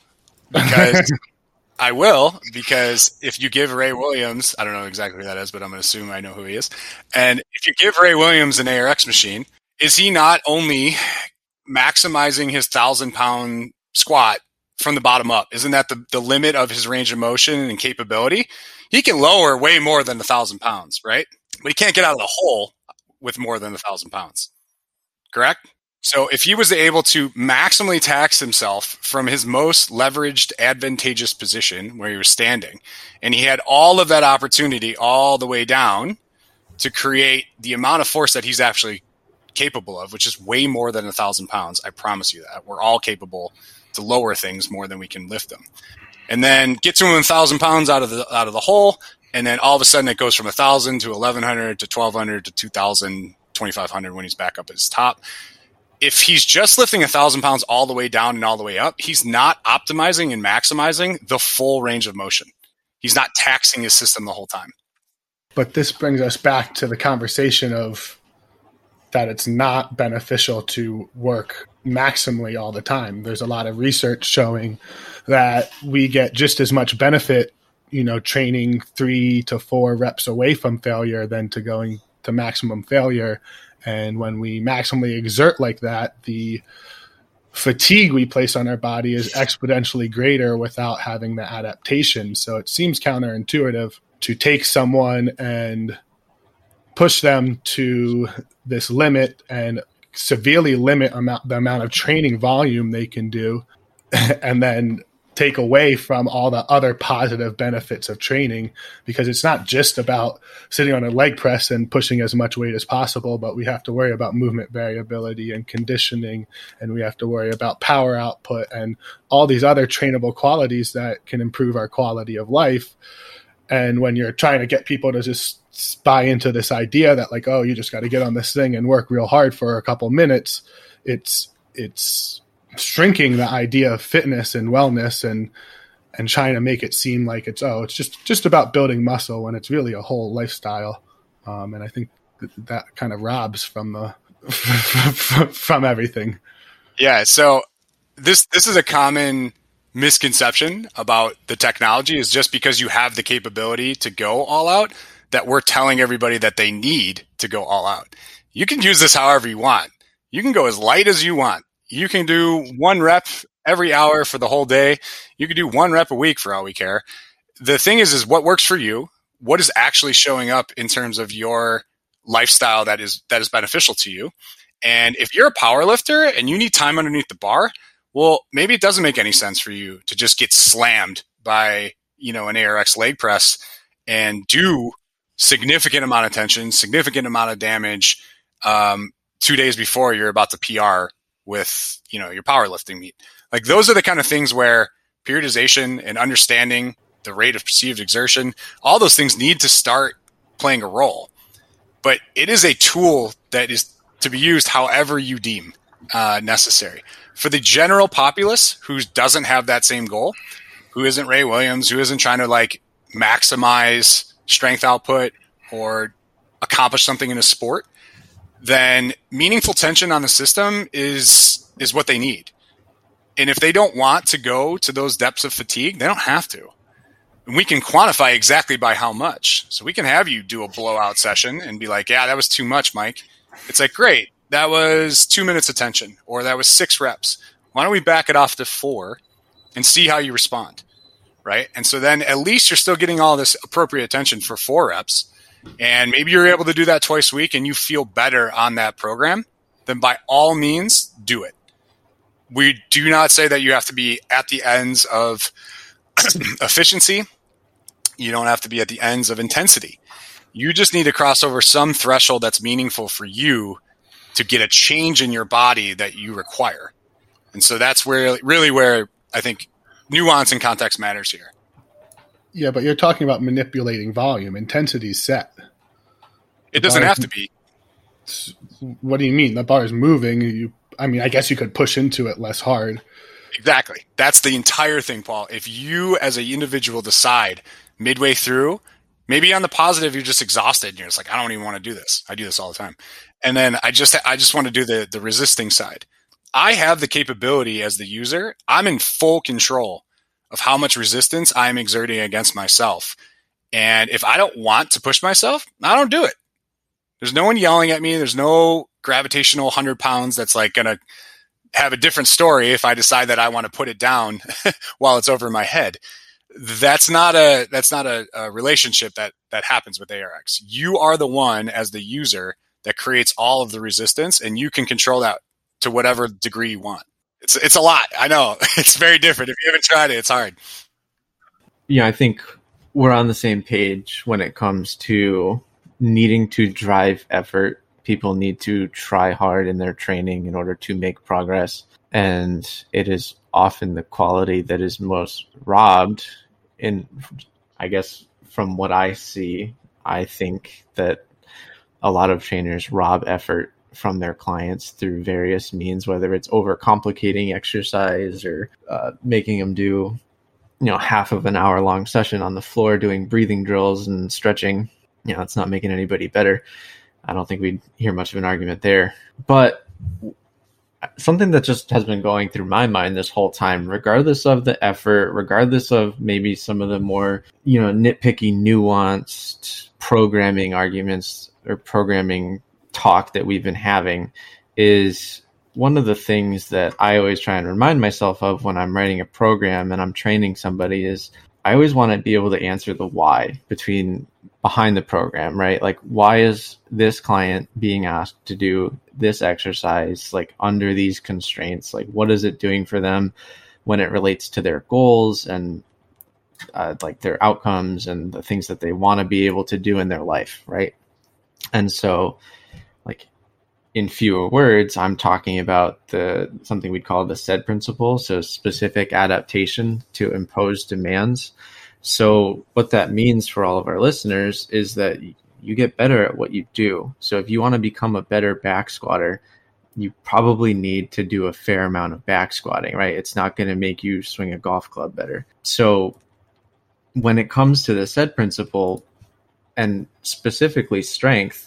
because if you give Ray Williams, I don't know exactly who that is, but I'm going to assume I know who he is. And if you give Ray Williams an ARX machine, is he not only maximizing his 1,000-pound squat from the bottom up? Isn't that the limit of his range of motion and capability? He can lower way more than 1,000 pounds, right? But he can't get out of the hole with more than 1,000 pounds. Correct? So if he was able to maximally tax himself from his most leveraged, advantageous position where he was standing, and he had all of that opportunity all the way down to create the amount of force that he's actually capable of, which is way more than 1,000 pounds. I promise you that. We're all capable to lower things more than we can lift them. And then get to him 1,000 pounds out of the hole, and then all of a sudden it goes from 1,000 to 1,100 to 1,200 to 2,000, 2,500 when he's back up at his top. If he's just lifting 1,000 pounds all the way down and all the way up, he's not optimizing and maximizing the full range of motion. He's not taxing his system the whole time. But this brings us back to the conversation of that it's not beneficial to work maximally all the time. There's a lot of research showing that we get just as much benefit, training 3 to 4 reps away from failure than to going to maximum failure. And when we maximally exert like that, the fatigue we place on our body is exponentially greater without having the adaptation. So it seems counterintuitive to take someone and push them to this limit and severely limit the amount of training volume they can do, and then take away from all the other positive benefits of training, because it's not just about sitting on a leg press and pushing as much weight as possible, but we have to worry about movement variability and conditioning, and we have to worry about power output and all these other trainable qualities that can improve our quality of life. And when you're trying to get people to just buy into this idea that like, oh, you just got to get on this thing and work real hard for a couple minutes, it's shrinking the idea of fitness and wellness and trying to make it seem like it's just about building muscle when it's really a whole lifestyle. And I think that kind of robs from from everything. Yeah. So this is a common misconception about the technology, is just because you have the capability to go all out, that we're telling everybody that they need to go all out. You can use this however you want. You can go as light as you want. You can do 1 rep every hour for the whole day. You can do 1 rep a week for all we care. The thing is what works for you, what is actually showing up in terms of your lifestyle that is beneficial to you. And if you're a power lifter and you need time underneath the bar, well, maybe it doesn't make any sense for you to just get slammed by, an ARX leg press and do significant amount of tension, significant amount of damage 2 days before you're about to PR with, your powerlifting meet. Like, those are the kind of things where periodization and understanding the rate of perceived exertion, all those things need to start playing a role. But it is a tool that is to be used however you deem necessary. For the general populace who doesn't have that same goal, who isn't Ray Williams, who isn't trying to maximize strength output or accomplish something in a sport, then meaningful tension on the system is what they need. And if they don't want to go to those depths of fatigue, they don't have to. And we can quantify exactly by how much. So we can have you do a blowout session and be like, yeah, that was too much, Mike. It's like, great, that was 2 minutes of tension, or that was 6 reps. Why don't we back it off to 4 and see how you respond, right? And so then at least you're still getting all this appropriate attention for 4 reps. And maybe you're able to do that twice a week and you feel better on that program, then by all means, do it. We do not say that you have to be at the ends of efficiency. You don't have to be at the ends of intensity. You just need to cross over some threshold that's meaningful for you to get a change in your body that you require. And so that's where I think nuance and context matters here. Yeah, but you're talking about manipulating volume. Intensity's set. It doesn't have to be. What do you mean? The bar is moving. I guess you could push into it less hard. Exactly. That's the entire thing, Paul. If you as an individual decide midway through, maybe on the positive, you're just exhausted and you're just like, I don't even want to do this. I do this all the time. And then I just want to do the resisting side. I have the capability as the user. I'm in full control of how much resistance I'm exerting against myself. And if I don't want to push myself, I don't do it. There's no one yelling at me. There's no gravitational 100 pounds that's like going to have a different story if I decide that I want to put it down while it's over my head. That's not a relationship that happens with ARX. You are the one as the user that creates all of the resistance, and you can control that to whatever degree you want. It's a lot. I know. It's very different. If you haven't tried it, it's hard. Yeah, I think we're on the same page when it comes to needing to drive effort. People need to try hard in their training in order to make progress. And it is often the quality that is most robbed. And I guess from what I see, I think that a lot of trainers rob effort from their clients through various means, whether it's overcomplicating exercise or making them do, half of an hour long session on the floor doing breathing drills and stretching. It's not making anybody better. I don't think we'd hear much of an argument there. But something that just has been going through my mind this whole time, regardless of the effort, regardless of maybe some of the more, nitpicky, nuanced programming arguments or programming talk that we've been having, is one of the things that I always try and remind myself of when I'm writing a program and I'm training somebody is I always want to be able to answer the why behind the program, right? Like, why is this client being asked to do this exercise, like under these constraints? Like, what is it doing for them when it relates to their goals and like their outcomes and the things that they want to be able to do in their life, right? And so, like, in fewer words, I'm talking about something we'd call the SAID principle, so specific adaptation to imposed demands. So what that means for all of our listeners is that you get better at what you do. So if you want to become a better back squatter, you probably need to do a fair amount of back squatting, right? It's not going to make you swing a golf club better. So when it comes to the SAID principle and specifically strength,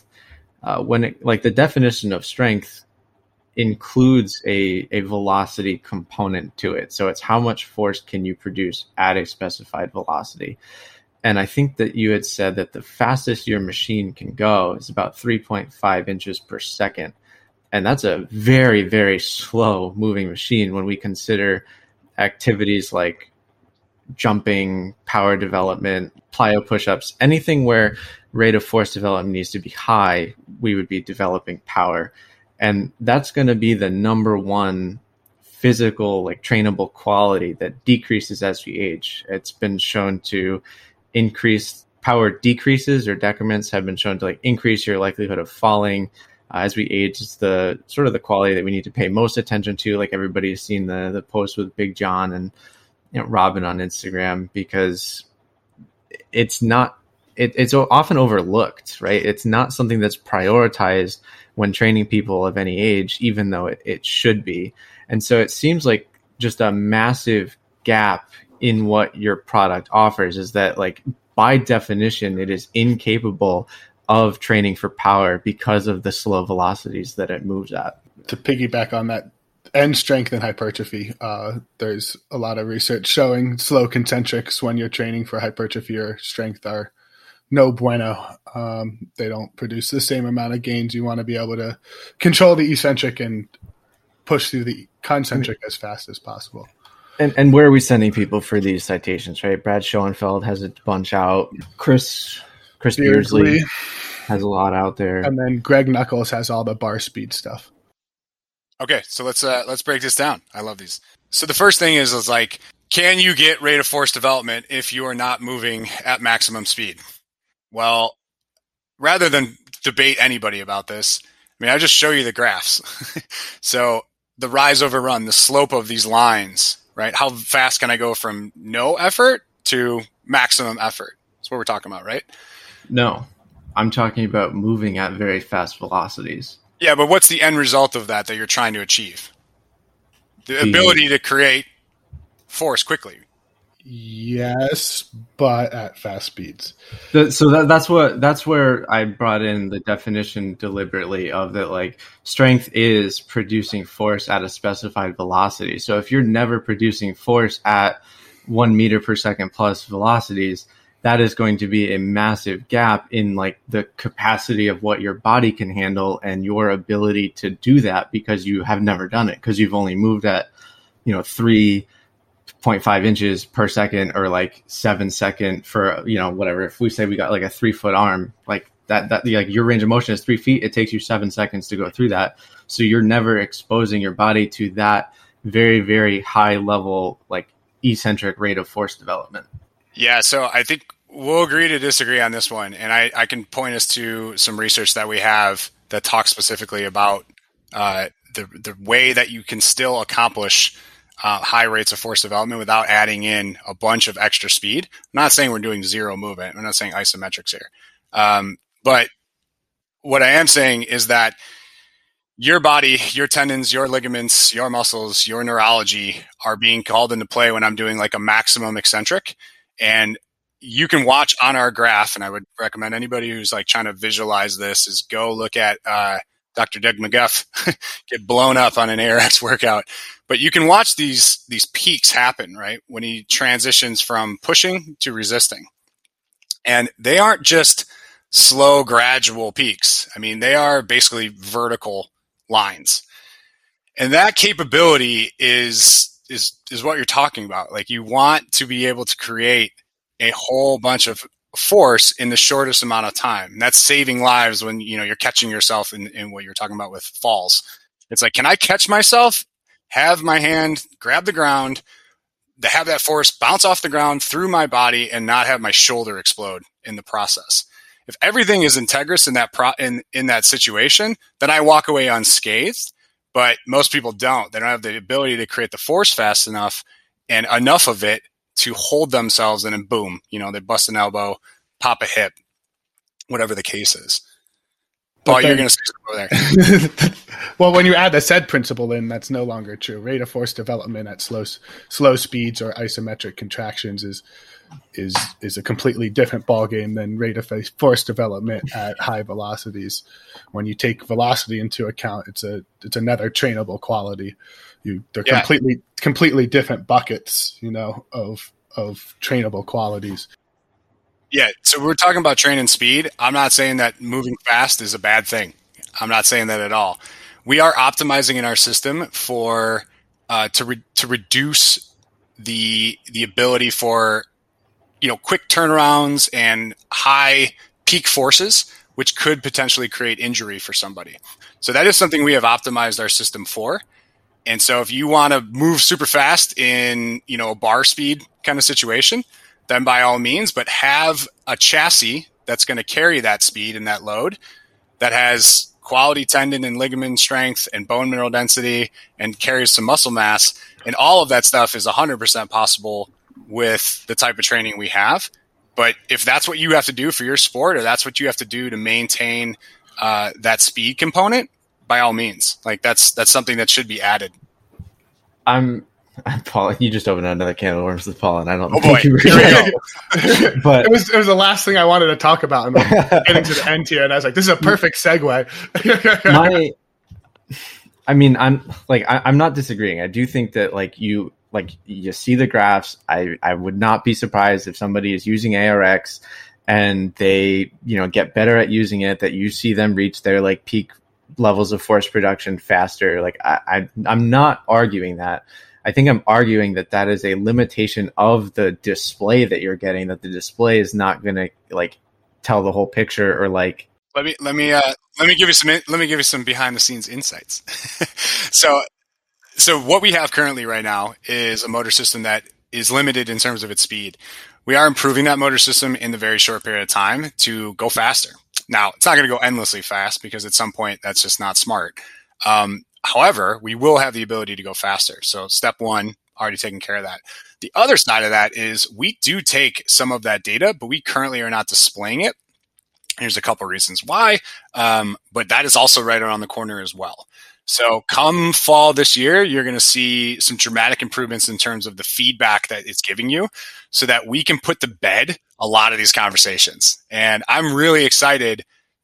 the definition of strength includes a velocity component to it. So it's how much force can you produce at a specified velocity. And I think that you had said that the fastest your machine can go is about 3.5 inches per second. And that's a very, very slow moving machine when we consider activities like jumping, power development, plyo push-ups, anything where rate of force development needs to be high, we would be developing power. And that's going to be the number one physical, like, trainable quality that decreases as we age. It's been shown to increase power decreases, or decrements have been shown to like increase your likelihood of falling as we age. It's the sort of the quality that we need to pay most attention to. Like, everybody's seen the post with Big John and Robin on Instagram, because it's often overlooked, right? It's not something that's prioritized when training people of any age, even though it should be. And so it seems like just a massive gap in what your product offers is that, like, by definition, it is incapable of training for power because of the slow velocities that it moves at. To piggyback on that and strength and hypertrophy. There's a lot of research showing slow concentrics when you're training for hypertrophy or strength are no bueno. They don't produce the same amount of gains. You want to be able to control the eccentric and push through the concentric as fast as possible. And where are we sending people for these citations, right? Brad Schoenfeld has a bunch out. Chris Beardsley has a lot out there. And then Greg Knuckles has all the bar speed stuff. Okay, so let's break this down. I love these. So the first thing is like, can you get rate of force development if you are not moving at maximum speed? Well, rather than debate anybody about this, I mean, I just show you the graphs. So the rise over run, the slope of these lines, right? How fast can I go from no effort to maximum effort? That's what we're talking about, right? No, I'm talking about moving at very fast velocities. Yeah, but what's the end result of that you're trying to achieve? The ability to create force quickly. Yes, but at fast speeds. So that's where I brought in the definition deliberately of that, like, strength is producing force at a specified velocity. So if you're never producing force at 1 meter per second plus velocities, that is going to be a massive gap in like the capacity of what your body can handle and your ability to do that, because you have never done it, because you've only moved at 3.5 inches per second or like 7 second for whatever. If we say we got like a 3 foot arm, like that like your range of motion is 3 feet, it takes you 7 seconds to go through that. So you're never exposing your body to that very, very high level like eccentric rate of force development. Yeah, so I think we'll agree to disagree on this one. And I can point us to some research that we have that talks specifically about the way that you can still accomplish high rates of force development without adding in a bunch of extra speed. I'm not saying we're doing zero movement. I'm not saying isometrics here. But what I am saying is that your body, your tendons, your ligaments, your muscles, your neurology are being called into play when I'm doing like a maximum eccentric. And you can watch on our graph, and I would recommend anybody who's like trying to visualize this is go look at Dr. Doug McGuff get blown up on an ARX workout. But you can watch these peaks happen, right? When he transitions from pushing to resisting. And they aren't just slow, gradual peaks. I mean, they are basically vertical lines. And that capability is what you're talking about. Like, you want to be able to create a whole bunch of force in the shortest amount of time. And that's saving lives when, you're catching yourself in what you're talking about with falls. It's like, can I catch myself, have my hand grab the ground, to have that force bounce off the ground through my body and not have my shoulder explode in the process? If everything is integrous in that situation, then I walk away unscathed. But most people don't. They don't have the ability to create the force fast enough and enough of it to hold themselves, and then boom, they bust an elbow, pop a hip, whatever the case is. Paul, you're going to say something over there. Well, when you add the SAID principle in, that's no longer true. Rate of force development at slow speeds or isometric contractions is a completely different ballgame than rate of force development at high velocities. When you take velocity into account, it's another trainable quality. They're completely different buckets, of trainable qualities. Yeah, so we're talking about training speed. I'm not saying that moving fast is a bad thing. I'm not saying that at all. We are optimizing in our system for to reduce the ability for quick turnarounds and high peak forces, which could potentially create injury for somebody. So that is something we have optimized our system for. And so if you want to move super fast in, a bar speed kind of situation, then by all means, but have a chassis that's going to carry that speed and that load, that has quality tendon and ligament strength and bone mineral density and carries some muscle mass. And all of that stuff is 100% possible with the type of training we have. But if that's what you have to do for your sport, or that's what you have to do to maintain that speed component, by all means, like that's something that should be added. I'm Paul. You just opened another can of worms with Paul, and I don't. Oh boy, here we go. But it was the last thing I wanted to talk about, and getting to the end here, and I was like, "This is a perfect segue." I mean, I'm not disagreeing. I do think that you see the graphs. I would not be surprised if somebody is using ARX and they, get better at using it, that you see them reach their like peak levels of force production faster. Like I'm not arguing that. I think I'm arguing that is a limitation of the display that you're getting, that the display is not going to like tell the whole picture or like. Let me give you some behind the scenes insights. So what we have currently right now is a motor system that is limited in terms of its speed. We are improving that motor system in the very short period of time to go faster. Now, it's not going to go endlessly fast because at some point that's just not smart. However, we will have the ability to go faster. So step one, already taking care of that. The other side of that is we do take some of that data, but we currently are not displaying it. Here's a couple of reasons why, but that is also right around the corner as well. So come fall this year, you're going to see some dramatic improvements in terms of the feedback that it's giving you so that we can put to bed a lot of these conversations. And I'm really excited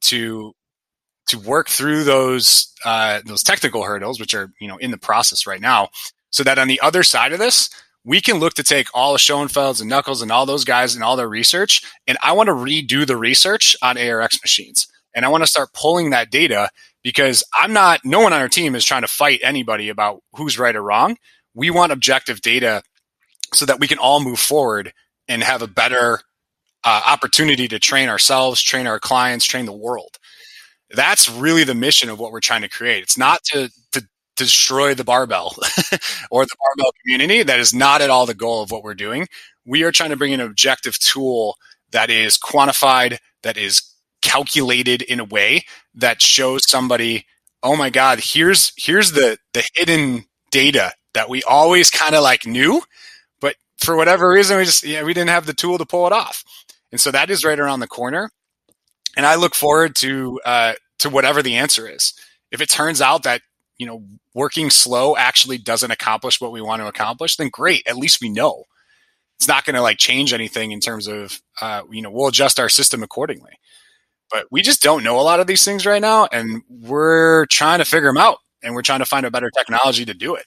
to work through those technical hurdles, which are, in the process right now, so that on the other side of this, we can look to take all of Schoenfeld's and Knuckles and all those guys and all their research. And I want to redo the research on ARX machines. And I want to start pulling that data because no one on our team is trying to fight anybody about who's right or wrong. We want objective data so that we can all move forward and have a better opportunity to train ourselves, train our clients, train the world. That's really the mission of what we're trying to create. It's not to destroy the barbell or the barbell community. That is not at all the goal of what we're doing. We are trying to bring an objective tool that is quantified, that is calculated in a way that shows somebody, oh my God, here's the hidden data that we always kind of like knew, but for whatever reason, we didn't have the tool to pull it off. And so that is right around the corner. And I look forward to whatever the answer is. If it turns out that, working slow actually doesn't accomplish what we want to accomplish, then great. At least we know. It's not going to like change anything in terms of, we'll adjust our system accordingly. But we just don't know a lot of these things right now, and we're trying to figure them out, and we're trying to find a better technology to do it.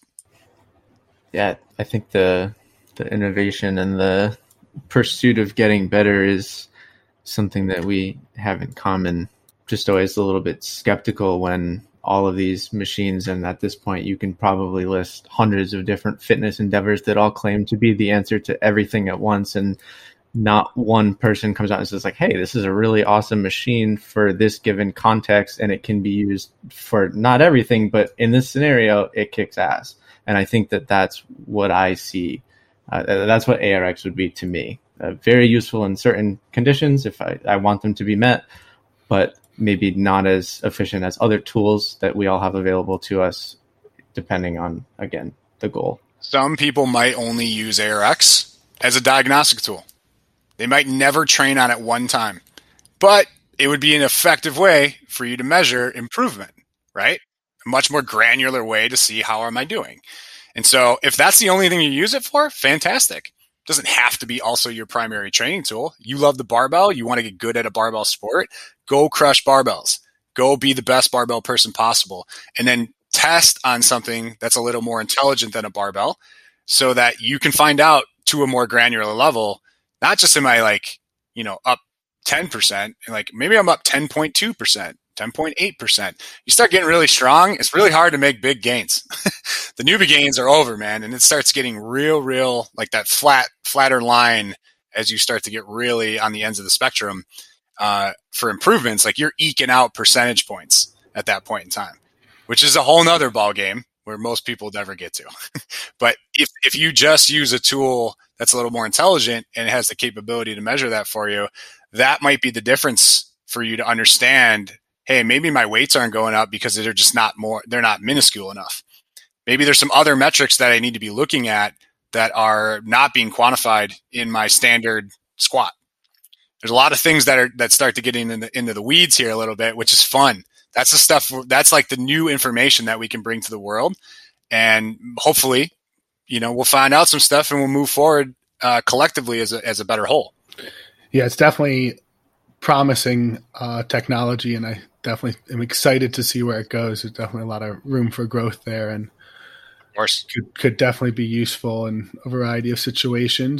Yeah, I think the innovation and the pursuit of getting better is something that we have in common. Just always a little bit skeptical when all of these machines, and at this point you can probably list hundreds of different fitness endeavors that all claim to be the answer to everything at once, and not one person comes out and says like, hey, this is a really awesome machine for this given context and it can be used for not everything, but in this scenario it kicks ass. And I think that's what I see. That's what ARX would be to me. Very useful in certain conditions if I want them to be met, but maybe not as efficient as other tools that we all have available to us, depending on, again, the goal. Some people might only use ARX as a diagnostic tool. They might never train on it one time, but it would be an effective way for you to measure improvement, right? A much more granular way to see how am I doing. And so if that's the only thing you use it for, fantastic. It doesn't have to be also your primary training tool. You love the barbell. You want to get good at a barbell sport. Go crush barbells. Go be the best barbell person possible. And then test on something that's a little more intelligent than a barbell so that you can find out to a more granular level, not just am I up 10%, and like maybe I'm up 10.2%, 10.8%. You start getting really strong, it's really hard to make big gains. The newbie gains are over, man, and it starts getting real like that flatter line as you start to get really on the ends of the spectrum for improvements. Like you're eking out percentage points at that point in time, which is a whole nother ball game where most people never get to. But if you just use a tool that's a little more intelligent and has the capability to measure that for you, that might be the difference for you to understand, hey, maybe my weights aren't going up because they're not minuscule enough. Maybe there's some other metrics that I need to be looking at that are not being quantified in my standard squat. There's a lot of things that start to get into the weeds here a little bit, which is fun. That's the stuff, that's like the new information that we can bring to the world. And hopefully, we'll find out some stuff and we'll move forward collectively as a better whole. Yeah, it's definitely promising technology, and I definitely am excited to see where it goes. There's definitely a lot of room for growth there, and Of course. could definitely be useful in a variety of situations.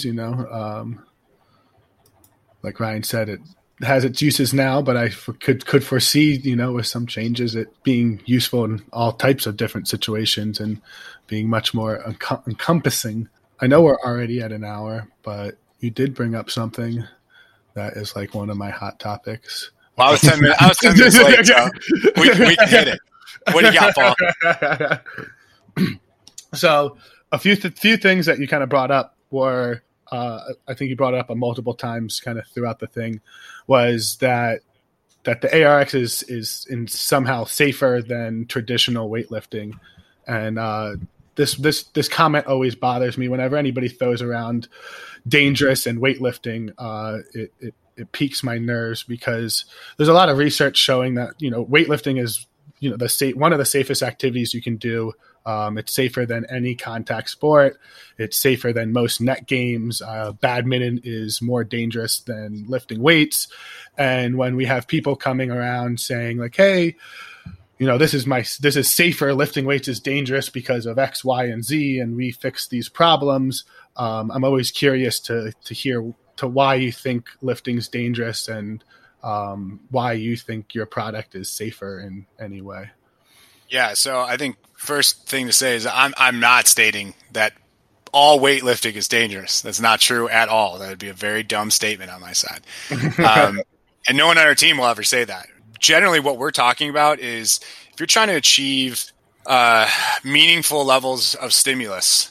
Like Ryan said, it has its uses now, but I could foresee, with some changes, it being useful in all types of different situations and being much more encompassing. I know we're already at an hour, but you did bring up something that is like one of my hot topics. Well, I was 10 minutes late, so we can hit it. What do you got, Paul? So a few things that you kind of brought up were, I think you brought it up multiple times kind of throughout the thing, was that the ARX is in somehow safer than traditional weightlifting. And this comment always bothers me whenever anybody throws around dangerous and weightlifting. It piques my nerves, because there's a lot of research showing that, weightlifting is, one of the safest activities you can do. It's safer than any contact sport. It's safer than most net games. Badminton is more dangerous than lifting weights. And when we have people coming around saying like, hey, this is safer, lifting weights is dangerous because of X, Y, and Z, and we fix these problems. I'm always curious to hear why you think lifting's dangerous, and why you think your product is safer in any way. Yeah, so I think first thing to say is I'm not stating that all weightlifting is dangerous. That's not true at all. That would be a very dumb statement on my side. And no one on our team will ever say that. Generally, what we're talking about is if you're trying to achieve meaningful levels of stimulus,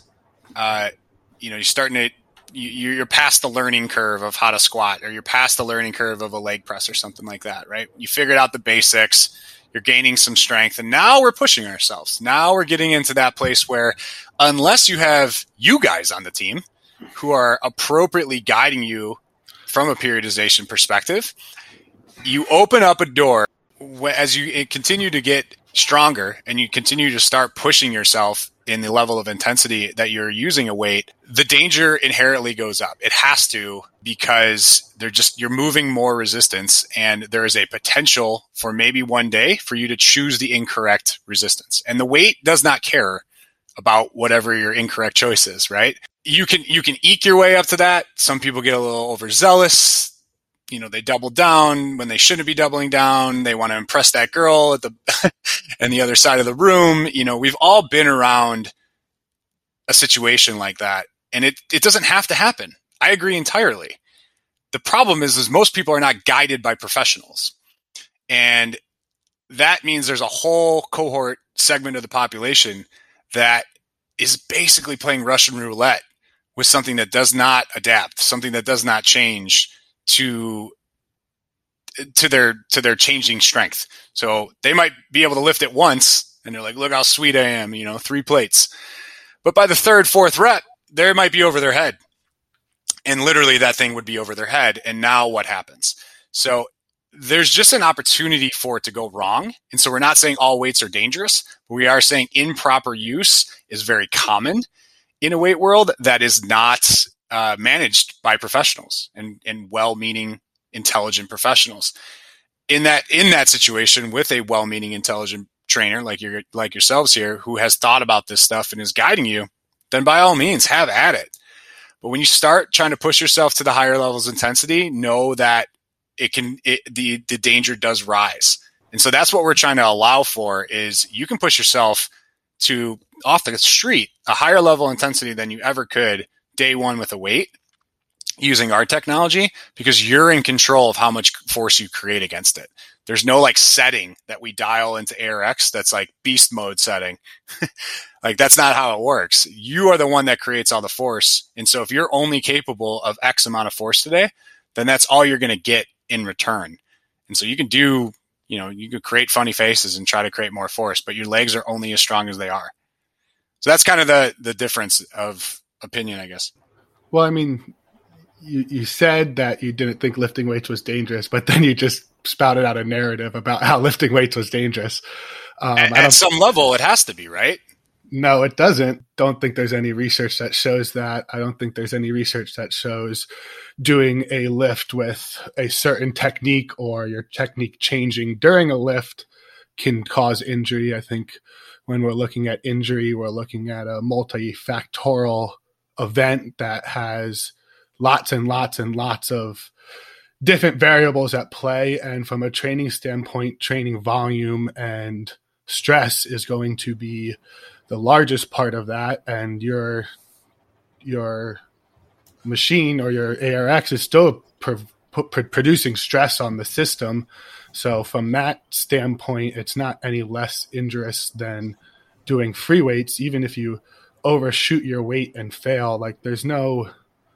you're past the learning curve of how to squat, or you're past the learning curve of a leg press or something like that, right? You figured out the basics. You're gaining some strength, and now we're pushing ourselves. Now we're getting into that place where, unless you have you guys on the team who are appropriately guiding you from a periodization perspective, you open up a door as you continue to get stronger and you continue to start pushing yourself in the level of intensity that you're using a weight. The danger inherently goes up. It has to, because you're moving more resistance, and there is a potential for maybe one day for you to choose the incorrect resistance. And the weight does not care about whatever your incorrect choice is, right? You can eke your way up to that. Some people get a little overzealous. They double down when they shouldn't be doubling down. They want to impress that girl at and the other side of the room. We've all been around a situation like that, and it doesn't have to happen. I agree entirely. The problem is most people are not guided by professionals. And that means there's a whole cohort segment of the population that is basically playing Russian roulette with something that does not adapt, something that does not change to their changing strength. So they might be able to lift it once, and they're like, look how sweet I am, 3 plates. But by the 3rd, 4th rep, they might be over their head. And literally that thing would be over their head. And now what happens? So there's just an opportunity for it to go wrong. And so we're not saying all weights are dangerous, but we are saying improper use is very common in a weight world that is not managed by professionals and well-meaning, intelligent professionals. In that situation, with a well-meaning, intelligent trainer like yourselves here, who has thought about this stuff and is guiding you, then by all means, have at it. But when you start trying to push yourself to the higher levels of intensity, know that the danger does rise. And so that's what we're trying to allow for, is you can push yourself to, off the street, a higher level intensity than you ever could day one with a weight using our technology, because you're in control of how much force you create against it. There's no setting that we dial into ARX that's like beast mode setting. That's not how it works. You are the one that creates all the force. And so if you're only capable of X amount of force today, then that's all you're going to get in return. And so you can you can create funny faces and try to create more force, but your legs are only as strong as they are. So that's kind of the difference of opinion, I guess. Well, I mean, you said that you didn't think lifting weights was dangerous, but then you just spouted out a narrative about how lifting weights was dangerous. At some level, it has to be, right? No, it doesn't. Don't think there's any research that shows that. I don't think there's any research that shows doing a lift with a certain technique or your technique changing during a lift can cause injury. I think when we're looking at injury, we're looking at a multifactorial event that has lots and lots and lots of different variables at play. And from a training standpoint, training volume and stress is going to be the largest part of that. And your machine or your ARX is still producing stress on the system. So from that standpoint, it's not any less injurious than doing free weights, even if you overshoot your weight and fail. Like there's no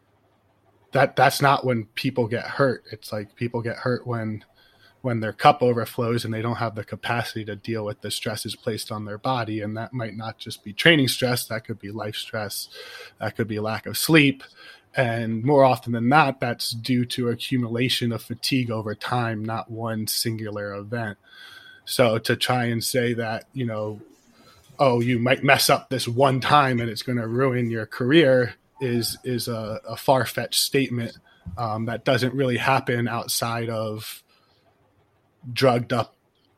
that's not when people get hurt. It's like people get hurt when their cup overflows and they don't have the capacity to deal with the stresses placed on their body. And that might not just be training stress, that could be life stress, that could be lack of sleep. And more often than not, that's due to accumulation of fatigue over time, not one singular event. So to try and say that, oh, you might mess up this one time and it's going to ruin your career is a far-fetched statement that doesn't really happen outside of drugged up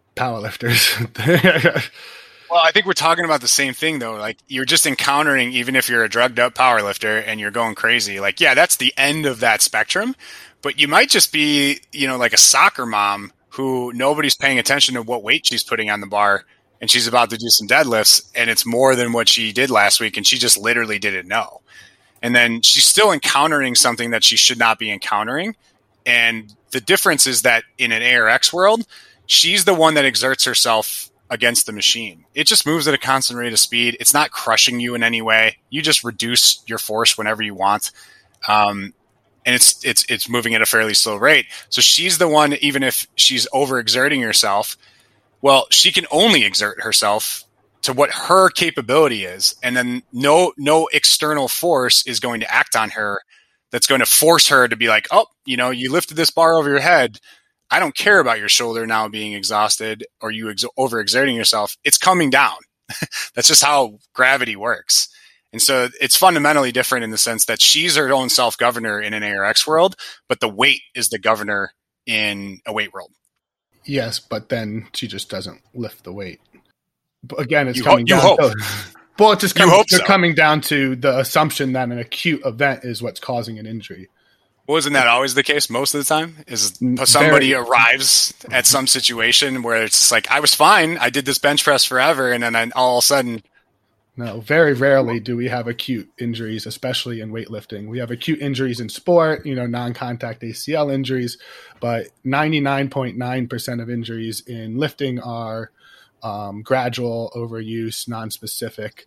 powerlifters. Well, I think we're talking about the same thing, though. Like, you're just encountering, even if you're a drugged up powerlifter and you're going crazy, like, yeah, that's the end of that spectrum. But you might just be, like a soccer mom who nobody's paying attention to what weight she's putting on the bar, and she's about to do some deadlifts, and it's more than what she did last week, and she just literally didn't know. And then she's still encountering something that she should not be encountering. And the difference is that in an ARX world, she's the one that exerts herself against the machine. It just moves at a constant rate of speed. It's not crushing you in any way. You just reduce your force whenever you want. And it's moving at a fairly slow rate. So she's the one, even if she's overexerting herself, well, she can only exert herself to what her capability is. And then no external force is going to act on her that's going to force her to be like, oh, you lifted this bar over your head. I don't care about your shoulder now being exhausted or you overexerting yourself. It's coming down. That's just how gravity works. And so it's fundamentally different in the sense that she's her own self-governor in an ARX world, but the weight is the governor in a weight world. Yes, but then she just doesn't lift the weight. But again, it's coming down to, well, it's just coming down to the assumption that an acute event is what's causing an injury. Wasn't that always the case most of the time? Is somebody arrives at some situation where it's like, I was fine, I did this bench press forever, and then all of a sudden... No, very rarely do we have acute injuries, especially in weightlifting. We have acute injuries in sport, non-contact ACL injuries, but 99.9% of injuries in lifting are gradual overuse, non-specific,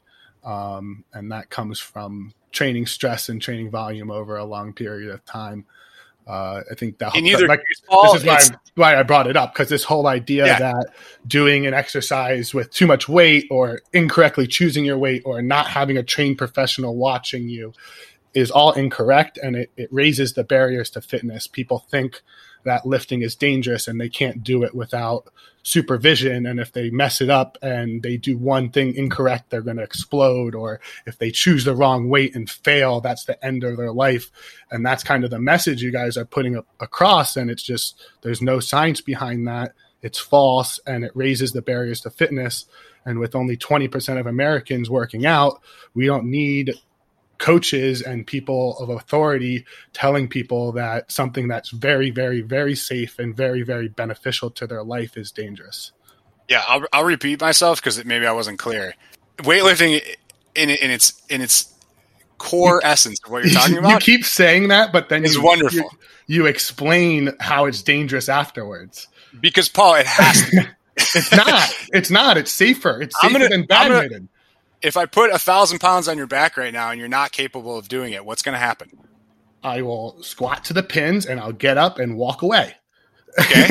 and that comes from training stress and training volume over a long period of time. I think that this is why I brought it up, because this whole idea that doing an exercise with too much weight or incorrectly choosing your weight or not having a trained professional watching you is all incorrect, and it raises the barriers to fitness. People think that lifting is dangerous and they can't do it without supervision. And if they mess it up and they do one thing incorrect, they're going to explode. Or if they choose the wrong weight and fail, that's the end of their life. And that's kind of the message you guys are putting across. And it's just, there's no science behind that. It's false, and it raises the barriers to fitness. And with only 20% of Americans working out, we don't need coaches and people of authority telling people that something that's very, very, very safe and very, very beneficial to their life is dangerous. Yeah, I'll repeat myself because maybe I wasn't clear. Weightlifting in its core essence of what you're talking about. You keep saying that, but then it's wonderful. You explain how it's dangerous afterwards. Because Paul, it has to be. It's not. It's safer. It's safer than badminton. If I put 1,000 pounds on your back right now and you're not capable of doing it, what's going to happen? I will squat to the pins and I'll get up and walk away. Okay.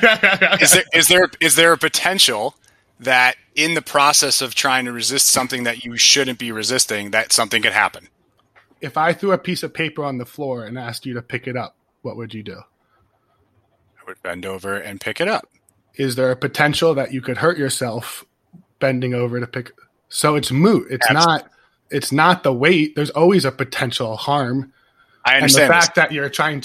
Is there a potential that in the process of trying to resist something that you shouldn't be resisting, that something could happen? If I threw a piece of paper on the floor and asked you to pick it up, what would you do? I would bend over and pick it up. Is there a potential that you could hurt yourself bending over to pick? So it's moot. It's not the weight. There's always a potential harm. I understand. And the fact that you're trying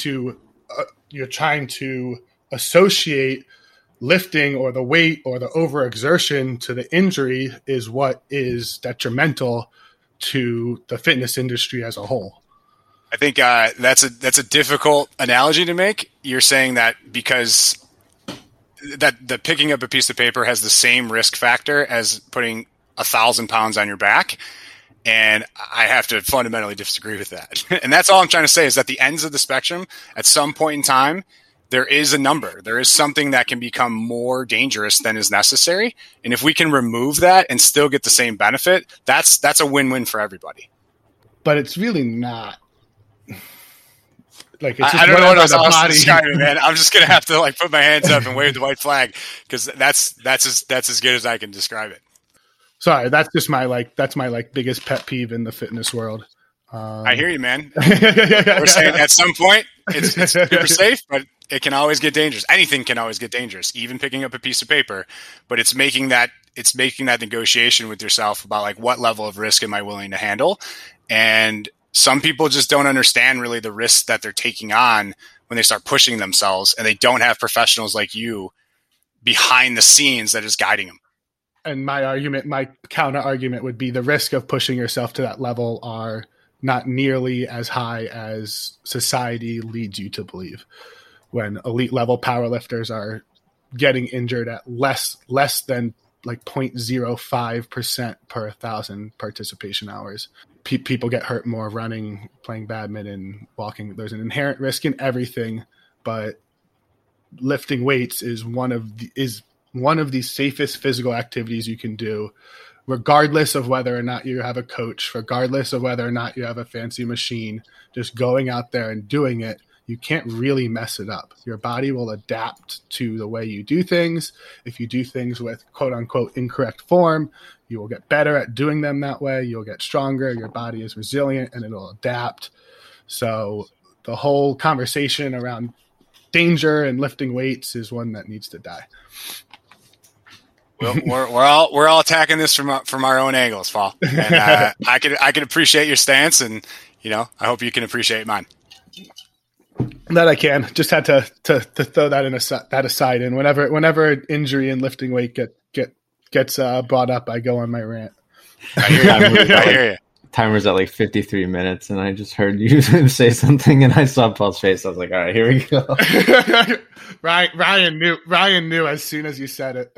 to associate lifting or the weight or the overexertion to the injury is what is detrimental to the fitness industry as a whole. I think that's a difficult analogy to make. You're saying that because that the picking up a piece of paper has the same risk factor as putting 1,000 pounds on your back. And I have to fundamentally disagree with that. And that's all I'm trying to say is that the ends of the spectrum, at some point in time, there is a number. There is something that can become more dangerous than is necessary. And if we can remove that and still get the same benefit, that's a win-win for everybody. But it's really not. Like, it's just I don't know what else to body. describe it, man. I'm just gonna have to like put my hands up and wave the white flag because that's as good as I can describe it. Sorry, that's my biggest pet peeve in the fitness world. I hear you, man. We're saying at some point it's super safe, but it can always get dangerous. Anything can always get dangerous, even picking up a piece of paper. But it's making that negotiation with yourself about like what level of risk am I willing to handle. And some people just don't understand really the risks that they're taking on when they start pushing themselves, and they don't have professionals like you behind the scenes that is guiding them. And my counter argument would be the risk of pushing yourself to that level are not nearly as high as society leads you to believe. When elite level powerlifters are getting injured at less than like 0.05% per 1,000 participation hours. People get hurt more running, playing badminton, walking. There's an inherent risk in everything, but lifting weights is one of the safest physical activities you can do, regardless of whether or not you have a coach, regardless of whether or not you have a fancy machine. Just going out there and doing it, you can't really mess it up. Your body will adapt to the way you do things. If you do things with quote unquote incorrect form, you will get better at doing them that way. You'll get stronger. Your body is resilient and it'll adapt. So the whole conversation around danger and lifting weights is one that needs to die. Well, we're all attacking this from our own angles, Paul. And I can appreciate your stance, and I hope you can appreciate mine. That I can. Just had to throw that aside. And whenever injury and lifting weight gets brought up, I go on my rant. I hear you. Timer's at like 53 minutes, and I just heard you say something, and I saw Paul's face. I was like, all right, here we go. Ryan knew as soon as you said it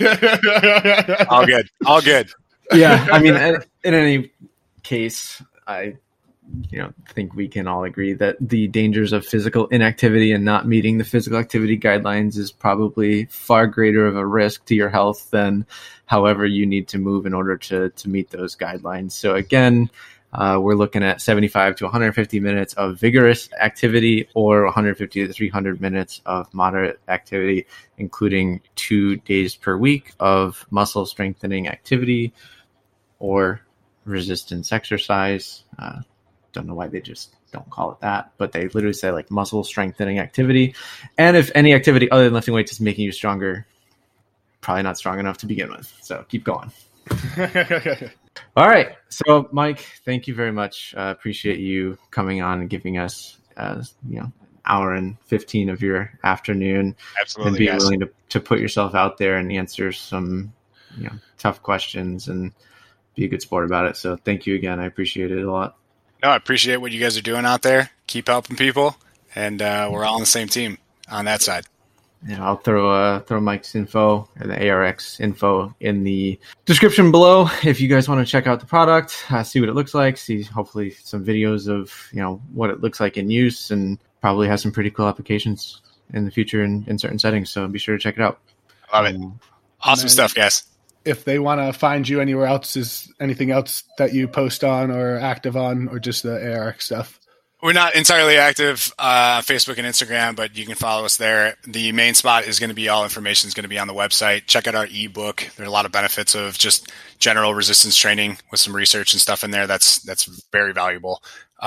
that. All good. Yeah, I mean, in any case, I think we can all agree that the dangers of physical inactivity and not meeting the physical activity guidelines is probably far greater of a risk to your health than however you need to move in order to meet those guidelines. So again, we're looking at 75 to 150 minutes of vigorous activity or 150 to 300 minutes of moderate activity, including 2 days per week of muscle strengthening activity or resistance exercise. Don't know why they just don't call it that, but they literally say like muscle strengthening activity. And if any activity other than lifting weights is making you stronger, probably not strong enough to begin with. So keep going. All right. So Mike, thank you very much. Appreciate you coming on and giving us, hour and 15 of your afternoon. Absolutely. And being willing to put yourself out there and answer some, tough questions and be a good sport about it. So thank you again. I appreciate it a lot. No, I appreciate what you guys are doing out there. Keep helping people, and we're all on the same team on that side. Yeah, I'll throw Mike's info or the ARX info in the description below if you guys want to check out the product, see what it looks like, see hopefully some videos of what it looks like in use, and probably have some pretty cool applications in the future in certain settings. So be sure to check it out. Love it. Awesome stuff, guys. If they want to find you anywhere else, is anything else that you post on or active on, or just the ARX stuff? We're not entirely active on Facebook and Instagram, but you can follow us there. The main spot is going to be all information is going to be on the website. Check out our ebook. There are a lot of benefits of just general resistance training with some research and stuff in there. That's very valuable.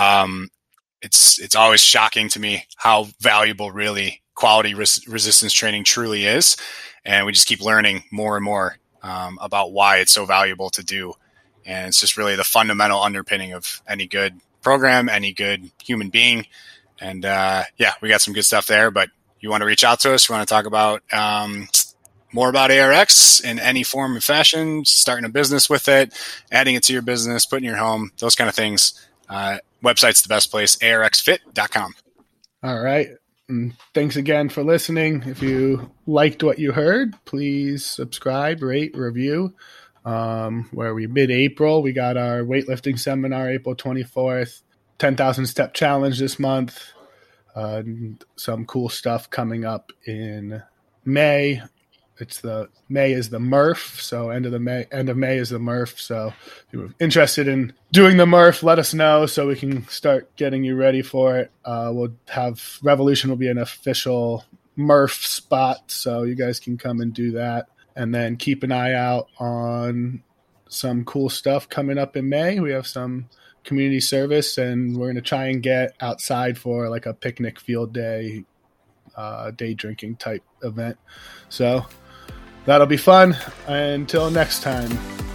It's always shocking to me how valuable really quality resistance training truly is. And we just keep learning more and more about why it's so valuable to do. And it's just really the fundamental underpinning of any good program, any good human being. And we got some good stuff there. But you want to reach out to us, you want to talk about more about ARX in any form or fashion, starting a business with it, adding it to your business, putting your home, those kind of things. Website's the best place, arxfit.com. All right. And thanks again for listening. If you liked what you heard, please subscribe, rate, review. Where we mid-April, we got our weightlifting seminar, April 24th, 10,000 step challenge this month. Some cool stuff coming up in May. May is the MRF, so end of May is the MRF. So if you're interested in doing the MRF, let us know so we can start getting you ready for it. We'll have Revolution will be an official MRF spot, so you guys can come and do that. And then keep an eye out on some cool stuff coming up in May. We have some community service, and we're going to try and get outside for like a picnic field day, day drinking type event. So that'll be fun. Until next time.